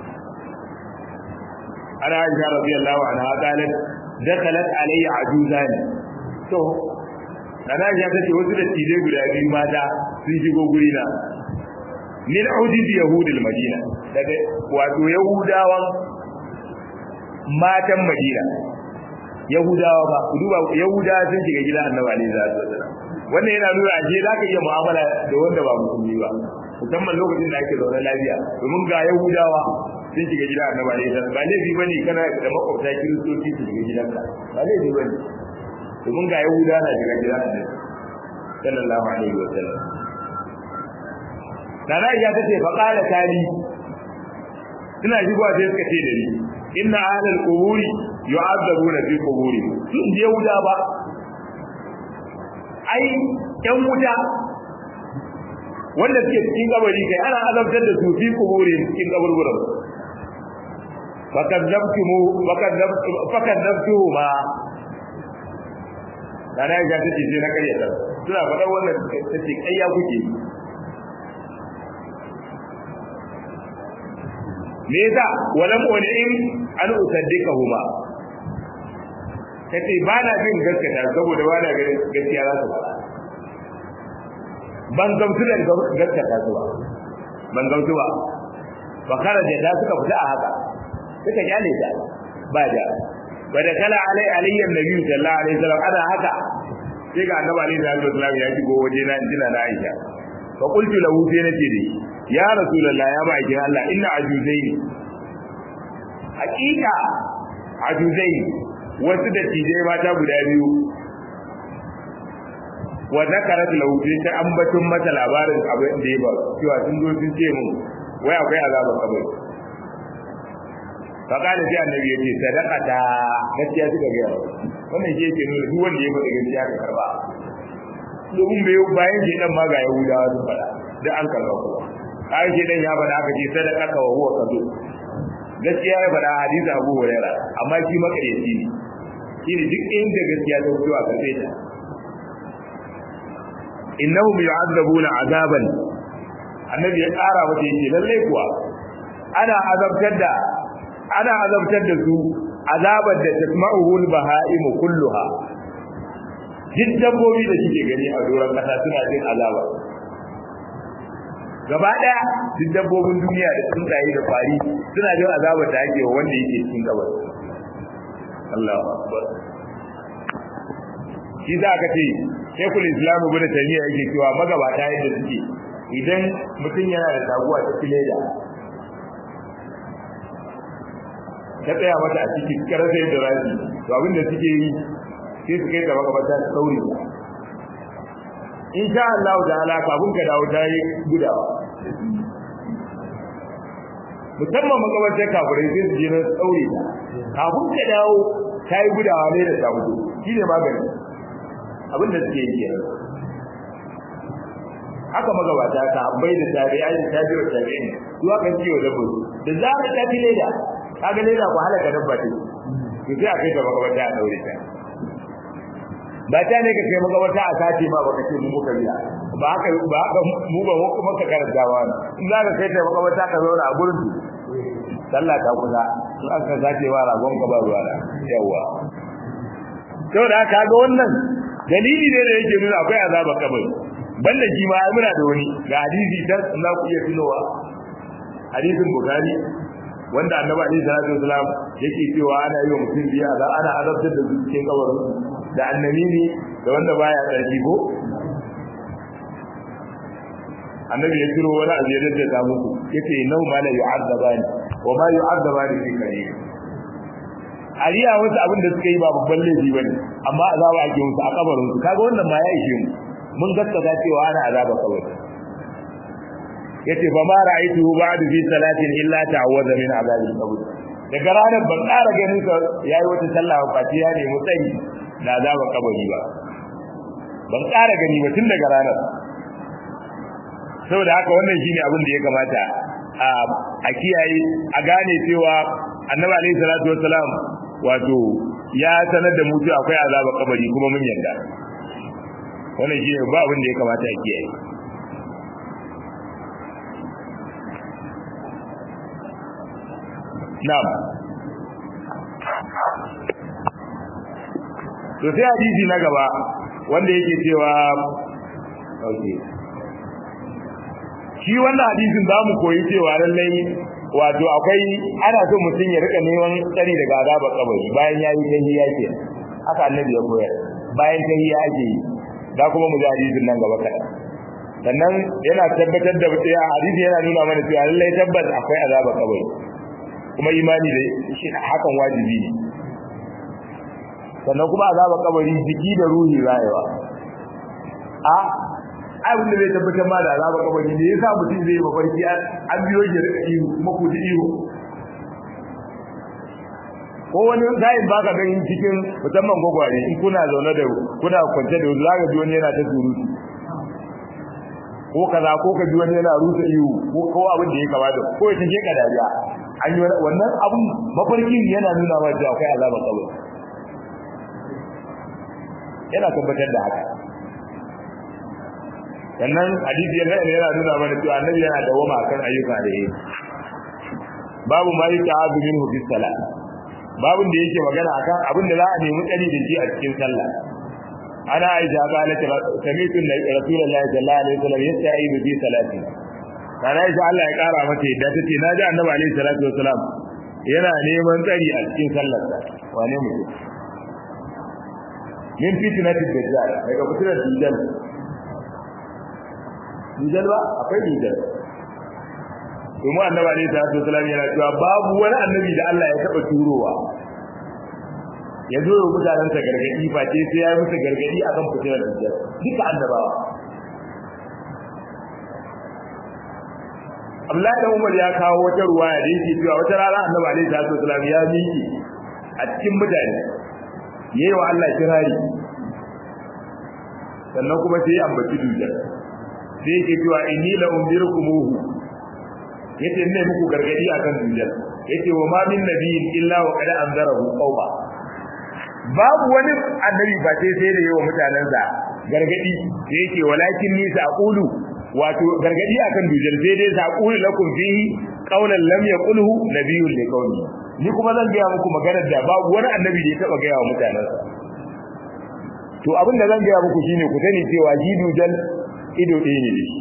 ana Aisha radiyallahu anha qalat dakalat alayya ajuzan to ana Aisha tace wasu da tije guda biyu mata sun shigo guri na min audid yahudil madina daga wato yahudawan matan madina yahudawa ba ku duba yahudawa sun shiga gidan annabi alaihi salatu wasallam wannan yana nuna ashe zaka iya mu'amala da wanda ba musulmi ba musamman lokacin da ake zaune lafiya domin ga yahudawa sun shiga gidan annabi alaihi salatu ba laifi bane kana da makwabta kiristoci su shiga gidanka ba laifi bane domin ga yahudawa na shiga gidan annabi sallallahu alaihi wasallam Nana ya tace fa qala tali ina shigowa sai suka ce da ni inna ahlal quburi yu'adzabuna fi quburi sun je wuta ba ai yan wuta wanda suke cikin kabari kai ana azabtar da su fi quburi cikin kaburburan fakadzabtumu fakadzabtu fakadzabtu ma Nana ya tace sai na karyata suna faɗa wannan tace kayya kuke me yasa walam ulim an usaddikahuma kace ba na jin gaskiya saboda ba na ganin gaskiya za su fara ban gamsu da gaskiya su ba ban gamsu ba fa kharaja da suka fita a haka suka kyale ta ba da wanda kala alai aliyyan nabi sallallahu alaihi wasallam ana haka sai ga annabi alaihi wasallam ya shigo waje na injina na Aisha fa qultu lahu sai nace dai ya rasulullah ya ba ki Allah inna ajuzaini hakika ajuzaini wasu da tije mata guda biyu wa zakarat lahu ta ambatun mata labarin abin da ya ba cewa sun zo sun ce mun wai akwai azabar kabari fa kana ji annabi yace sadaqata gaskiya suka ga wannan shi yake nuna duk wanda ya faɗi gaskiya ka karba domin bai bayan shi dan ma ga yahudawa sun faɗa da an karba kuma kai shi dan ya faɗa aka ce sadaqata wa huwa kazu gaskiya ya faɗa hadisi Abu Hurairah amma shi makareci ne shine duk inda gaskiya ta fito a karbe ta innahum yu'adzabuna azaban annabi ya ƙara mata yace lalle kuwa ana azabtar da ana azabtar da su azaban da tasma'uhu al-baha'im kulluha duk dabbobi da kike gani a doron kasa suna jin azaba gaba daya duk dabbobin duniya da tsuntsaye da fari suna jin azabar da ake wanda yake cikin kabar Allahu akbar shi da aka ce Sheikhul Islam Ibn Taymiyyah yake cewa magabata yadda suke idan mutum yana da taguwa ta fileda ta tsaya mata a cikin karfe da rafi to abin da suke yi sai su kai ga magabata su sauri insha Allah ta'ala kafin ka dawo ta yi gudawa musamman magabatar kafirai sai su je na sauri ta kafin ka dawo ta yi gudawa ne da samu shi ne magani abin da suke yi kenan haka magabata ka bai da tabi'ai da tabi'u tabi'in zuwa kan ciwo da buzu da zaka ta fi leda kaga leda ko halaka dabba ce to sai a kai ta magabata a daure ta ba ta ne ka kai magabata a sace ma baka ce mu muka biya ba haka ba haka mu ba mu kuma ka karanta ba in za ka kai ta magabata ka zauna a gurin sallah ta kusa in aka sace wa ragon ka ba ruwa da yawa to da kaga wannan dalili ne da yake nuna akwai azaba kabari banda shi ma muna da wani ga hadisi dan Allah ku iya tunowa hadisin Bukhari wanda Annabi alaihi salatu wasalam yake cewa ana yi wa mutum biya da ana azabtar da su cikin kabarin da annabi ne da wanda baya tsarki ko Annabi ya turo wani aziyar da ta muku yace nau ma la yu'adzabani wa ma yu'adzabani fi kabir ariya wasu abin da suka yi ba babban laifi bane amma azaba ake musu a kabarin su kaga wannan ma ya ishe mu mun gaskata cewa ana azaba kabari yace fa ma ra'aytu ba'du fi salatin illa ta'awwadha min azabil qabr daga ranar ban ƙara ganin ka yayi wata sallah ba fatiha ne mu tsari da azaban kabari ba ban ƙara gani ba tun daga ranar saboda haka wannan shine abin da ya kamata a kiyaye a gane cewa annabi alaihi salatu wassalam wato ya sanar da mu cewa akwai azaba kabari kuma mun yarda wannan shine ba abin da ya kamata a kiyaye na'am to sai hadisi na gaba wanda yake cewa okay shi wannan hadisin za mu koyi cewa lallai wato akwai ana so mutum ya rika neman tsari daga azabar kabari bayan yayi tahiyya ke haka annabi ya koyar bayan tahiyya ake yi da kuma mu ji hadisin nan gaba kada sannan yana tabbatar da cewa hadisi yana nuna mana cewa lallai tabbas akwai azabar kabari kuma imani da shi hakan wajibi ne sannan kuma azabar kabari jiki da ruhi rayuwa a abin da zai tabbatar ma da azabar kabari ne yasa mutum zai mafarki an biyo shi da ihu kuma ku ji ihu ko wani sai baka ganin cikin musamman gogware in kuna zaune da kuna kwance da zaka ji wani yana ta surutu ko kaza ko ka ji wani yana rusa ihu ko ko abin da ya kamata ko ya take ka dariya an yi wannan abun mafarkin yana nuna wa cewa akwai azabar kabari yana tabbatar da haka sannan hadisi yana yana nuna mana cewa annabi yana dawama akan ayyuka da yake babu ma yake azu minhu fi salat babun da yake magana akan abin da za a nemi tsari da shi a cikin sallah ana aisha qalat sami'tu rasulullahi sallallahu alaihi wasallam yasta'idu fi salati kana aisha Allah ya kara mata yadda tace naji annabi alaihi salatu wasallam yana neman tsari a cikin sallarsa wane mutum min fitnatil dajjal daga fitnar dajjal dajjal ba akwai dajjal kuma annabi alaihi salatu wasallam yana cewa babu wani annabi da Allah ya taba turowa ya zo ya mutanen sa gargadi ba ce sai ya yi musu gargadi akan fitnar dajjal duka annabawa Abdullahi da Umar ya kawo wata ruwaya da yake cewa wata rana annabi alaihi salatu wasallam ya miki a cikin mutane yayi wa Allah kirari sannan kuma sai ambaci dujal sai yake cewa inni la unzirukumuhu yace ne muku gargadi akan dujal yace wa ma min nabiyyin illa wa qad anzarahu qawma babu wani annabi ba sai sai da yawa mutanansa gargadi sai yake walakin ni saqulu wato gargadi akan dujal sai dai saqulu lakum fihi qawlan lam yaqulhu nabiyyun liqawmi ni kuma zan ga muku maganar da babu wani annabi da ya taba ga yawa mutanansa to abin da zan ga muku shine ku sani cewa ji dujal ido ɗaya ne shi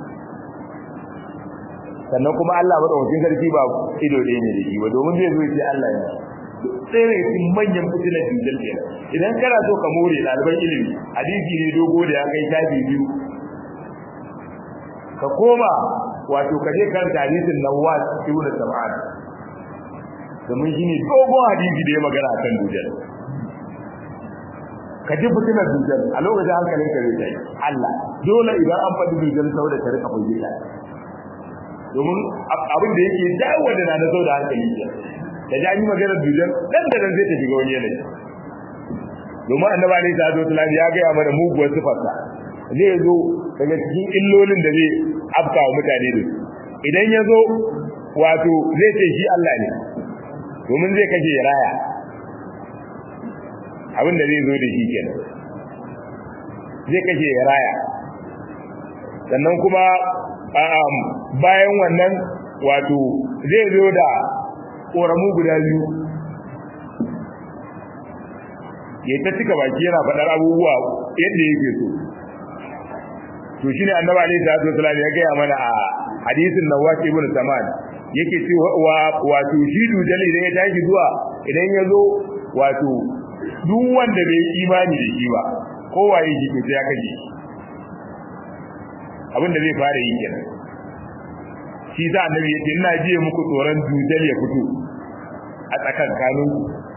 sannan kuma Allah madaukakin sarki ba ido ɗaya ne shi ba domin zai zo ya ce Allah ne tsere shi manyan fitilar dujal kenan idan kana so ka more ɗaliban ilimi hadisi ne dogo da ya kai shafi biyu ka koma wato ka je kan hadisin Nawas ibn Sam'an domin shine dogon hadisi da ya magana akan dujal ka ji fitinar dujal a lokacin hankalin ka zai tayi Allah dole idan an faɗi dujal sau da ta rika bayyana domin abin da yake dawo da na sau da hankali ke da ji an yi maganar dujal dan da dan zai ta shiga wani yanayi domin annabi alaihi salatu wasallam ya ga mana muguwar sifarsa zai zo daga cikin illolin da zai afka wa mutane da idan ya zo wato zai ce shi Allah ne domin zai kashe raya abin da zai zo da shi kenan zai kashe raya sannan kuma bayan wannan wato zai zo da koramu guda biyu ya ta cika baki yana faɗar abubuwa yadda yake so to shine annabi alaihi salatu wasallam ya gaya mana a hadisin Nawas ibn Saman yake cewa wato shi dujal idan ya tashi zuwa idan ya zo wato duk wanda bai imani da shi ba kowaye shi to sai ya kaje abin da zai fara yi kenan shi da annabi yace ina jiye muku tsoron dujal ya fito a tsakan kanun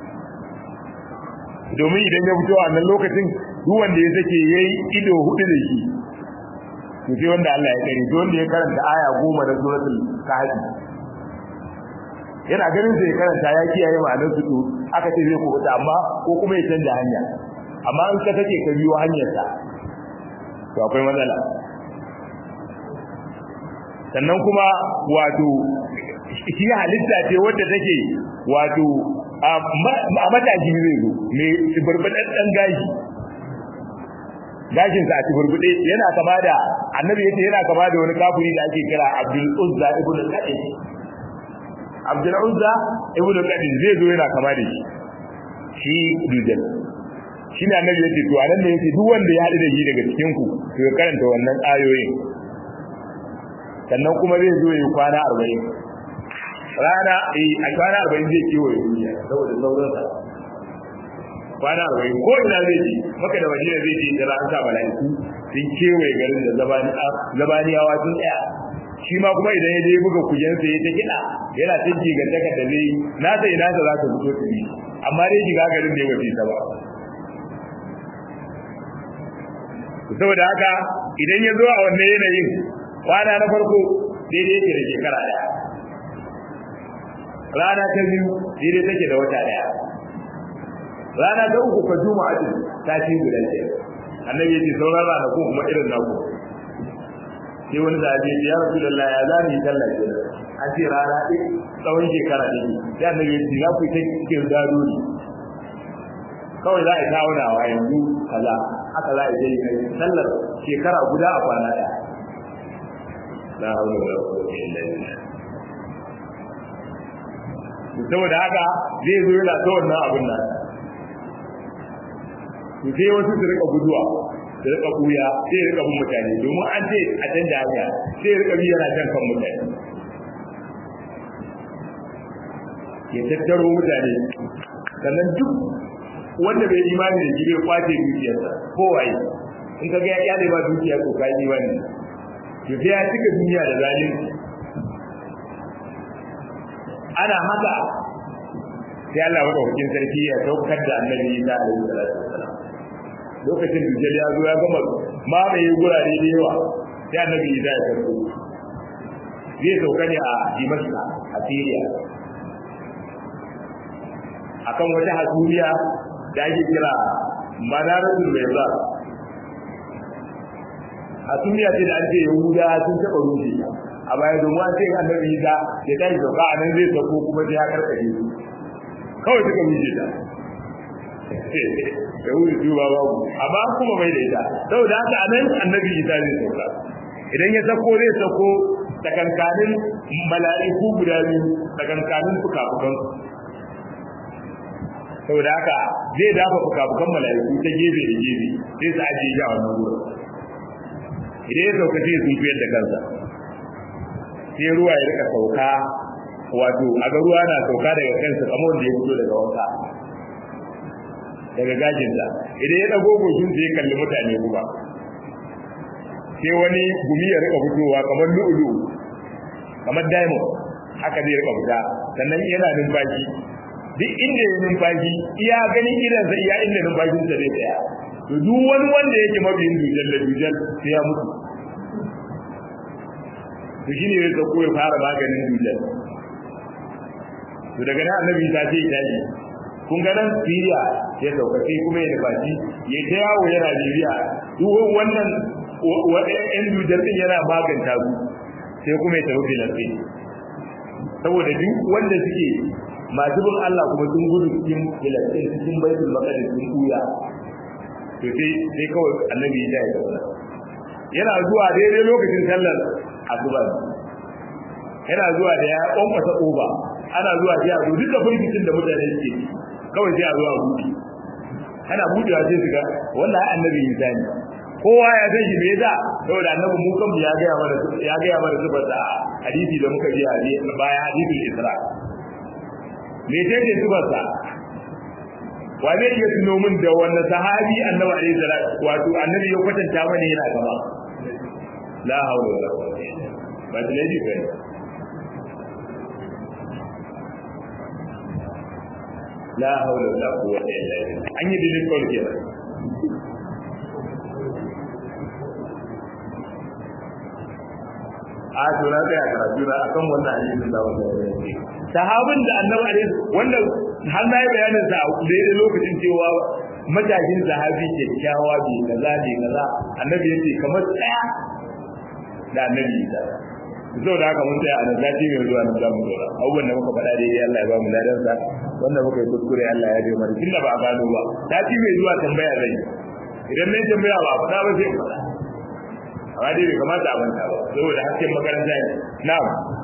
domin idan ya fito a nan lokacin duk wanda ya sake yayi ido hudu da shi to sai wanda Allah ya kare wanda ya karanta aya goma da suratul kahf yana ganin sai karanta ya kiyaye ma'anar su aka ce zai kubuta amma ko kuma ya canja hanya amma in ka take ka biyo hanyar sa to akwai matsala sannan kuma wato shi halitta ce wadda take wato a matakin zai zo mai burbuɗaɗɗen gashi gashinsa a burbuɗe yana kama da annabi yace yana kama da wani kafiri da ake kira Abdul Uzza ibn al-Qadis Abdul Uzza ibn al-Qadis zai zo yana kama da shi shi dujal shi ne annabi yace to anan ne yace duk wanda ya haɗu da shi daga cikin ku to ya karanta wannan ayoyin sannan kuma zai zo ya kwana arba'in rana eh a kwana arba'in zai kiwo ya duniya saboda sauransa kwana arba'in ko ina zai ji maka da madina zai ji da ran sa malaiku sun kewaye garin da zabani zabaniyawa sun tsaya shi ma kuma idan ya je buga kujensa ya ta kida yana ta gigantaka da zai na sai na za ta fito ta bi amma dai shiga garin da ya wace ta ba saboda haka idan ya zo a wannan yanayin kwana na farko daidai yake da shekara daya rana ta biyu daidai take da wata daya rana ta uku fa juma'a ce ta ci guda ce annabi ya ce sauran rana ko kuma irin naku sai wani da ya ce ya rasulullahi ya zani sallah ce an ce rana ɗin tsawon shekara ne sai annabi ya ce za ku ta cikin gado ne kawai za a yi tawunawa yanzu kaza haka za a yi kai sallar shekara guda a kwana ɗaya la hawla wala quwwata illa billah saboda haka zai zo yana ta wannan abin nan to sai wasu su rika guduwa su rika buya sai rika bin mutane domin an ce a canja hanya sai rika bi yana kan kan mutane ya tattaro mutane sannan duk wanda bai imani da shi bai kwace dukiyarsa ko waye in ka ga ya kyale ba dukiya ko ka yi wani to sai ya cika duniya da zalunci ana haka sai Allah madaukakin sarki ya saukar da annabi Isa alaihi salatu wasalam lokacin dujjal ya zo ya gama ma bai gurare da yawa sai annabi Isa ya sauko zai sauka ne a Dimashq a Syria akan wata hasumiya da ake kira Manaratul Bayda hasumiya ce da an ce Yahuda sun taɓa rushe a baya domin an ce annabi Isa ya tashi sauka a nan zai sauko kuma sai ya karkashe su kawai suka wuce ta da wuri duba babu amma kuma bai da ita saboda haka anan annabi Isa zai sauka idan ya sako zai sako tsakankanin mala'iku guda biyu tsakankanin fukafukan saboda haka zai dafa fukafukan mala'iku ta gefe da gefe sai su ajiye shi a wannan wurin idan ya sauka sai sun fiyar da kansa sai ruwa ya rika sauka wato a ga ruwa na sauka daga kansa kamar wanda ya fito daga wanka daga gajinsa idan ya dago goshin sai ya kalli mutane kuma sai wani gumi ya rika fitowa kamar lu'ulu kamar diamond haka zai rika fita sannan yana numfashi duk inda ya numfashi iya ganin idansa iya inda numfashinsa zai tsaya to duk wani wanda yake mabiyin dujal da dujal sai ya mutu to shine ya sauko ya fara maganin dujal to daga nan annabi ta ce tashi kun ga nan Syria ya sauka sai kuma ya nufaci ya ta yawo yana Libya duk wannan waɗannan dujal din yana maganta su sai kuma ya tafi Filistin saboda duk wanda suke masu bin Allah kuma sun gudu cikin Filistin cikin Baitul Maqdis sun kuya to sai sai kawai annabi ya yi sauka yana zuwa daidai lokacin sallar asuba yana zuwa da ya kwankwasa koba ana zuwa sai a zo duk da firgicin da mutane suke kawai sai a zo a buɗe ana buɗewa sai su ga wannan ai annabi Isa ne kowa ya san shi me yasa saboda annabi mu kan ya ga mana ya ga mana sifar da hadisi da muka ji a baya hadisul Isra me ce ce sifar sa wa zai iya tuno min da wannan sahabi annabi alaihi salatu wato annabi ya kwatanta mana yana gaba la hawla wala quwwata illa billah ba da ladi ba la hawla wala quwwata illa billah an yi dilin kawai kenan a tura da karatu na akan wannan hadisin da wannan sahabin da annabi alaihi wanda har na yi bayanin sa a daidai lokacin cewa matajin sahabi kyakkyawa bi kaza bi kaza annabi yace kamar tsaya da annabi Isa saboda haka mun tsaya a nan sati mai zuwa nan za mu dora abubuwan da muka faɗa daidai Allah ya ba mu ladan sa wanda muka yi kuskure Allah ya bai mana tunda ba a gano ba sati mai zuwa tambaya zai idan mai tambaya ba a faɗa ba sai faɗa amma dai bai kamata a manta ba saboda hakkin makaranta ne na'am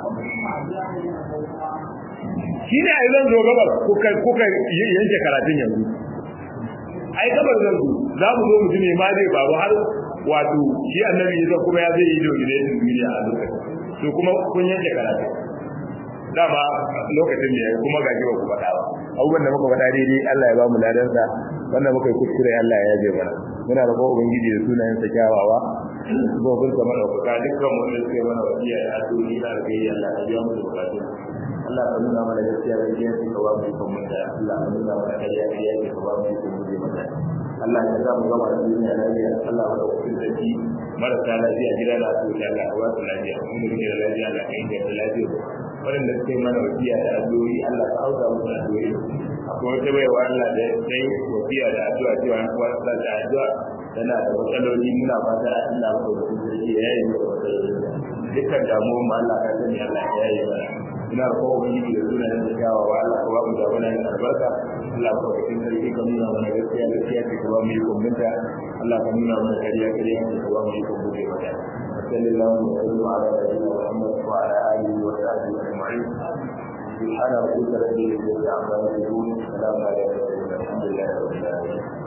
shi ne ai zan zo gabar kuka kuka yanke karatun yanzu ai gabar zan zo za mu zo mutum ne ma zai babu har wato shi annabi ya kuma ya zai yi dominatin duniya a lokacin to kuma kun yanke karatu dama lokacin ne kuma gaji ba ku faɗa ba abubuwan da muka faɗa daidai Allah ya ba mu ladansa wannan muka yi kuskure Allah ya yaje mana muna roƙon ubangiji da sunayen sa kyawawa ko kun ta mana ku ka dukkan mu da sai mana wasiya ya addu'i da alƙairi Allah ya biya mu da bukatu Allah ka nuna mana gaskiya da gaskiya ka ba mu ikon mun da Allah ka nuna mana kariya kariya ka ba mu ikon mun da Allah ya za mu gama da duniya lafiya Allah ya dauki sarki marasa lafiya gida da asibiti Allah ya ba su lafiya mun da gida lafiya Allah ka inganta lafiya wadanda suke mana wasiya da addu'o'i Allah ka auka musu addu'o'i akwai wata baiwa Allah da sai wasiya da addu'a cewa an kuwa da addu'a tana da matsaloli muna fata Allah ya dauki sarki ya yi mata matsaloli dukkan damuwa mu Allah ka sani Allah ya yi mana ina da kowa wani da suna yin gawa wa Allah ka ba mu da wani albarka Allah ka cikin sarki ka nuna mana gaskiya gaskiya ka ba mu yi kumbunta Allah ka nuna mana kariya kariya ka ba mu yi kumbunta mata sallallahu alaihi wa sallam Muhammad wa ala alihi wa sahbihi ajma'in subhana rabbika rabbil izzati amma yasifun salamun ala al mursalin alhamdulillahi rabbil alamin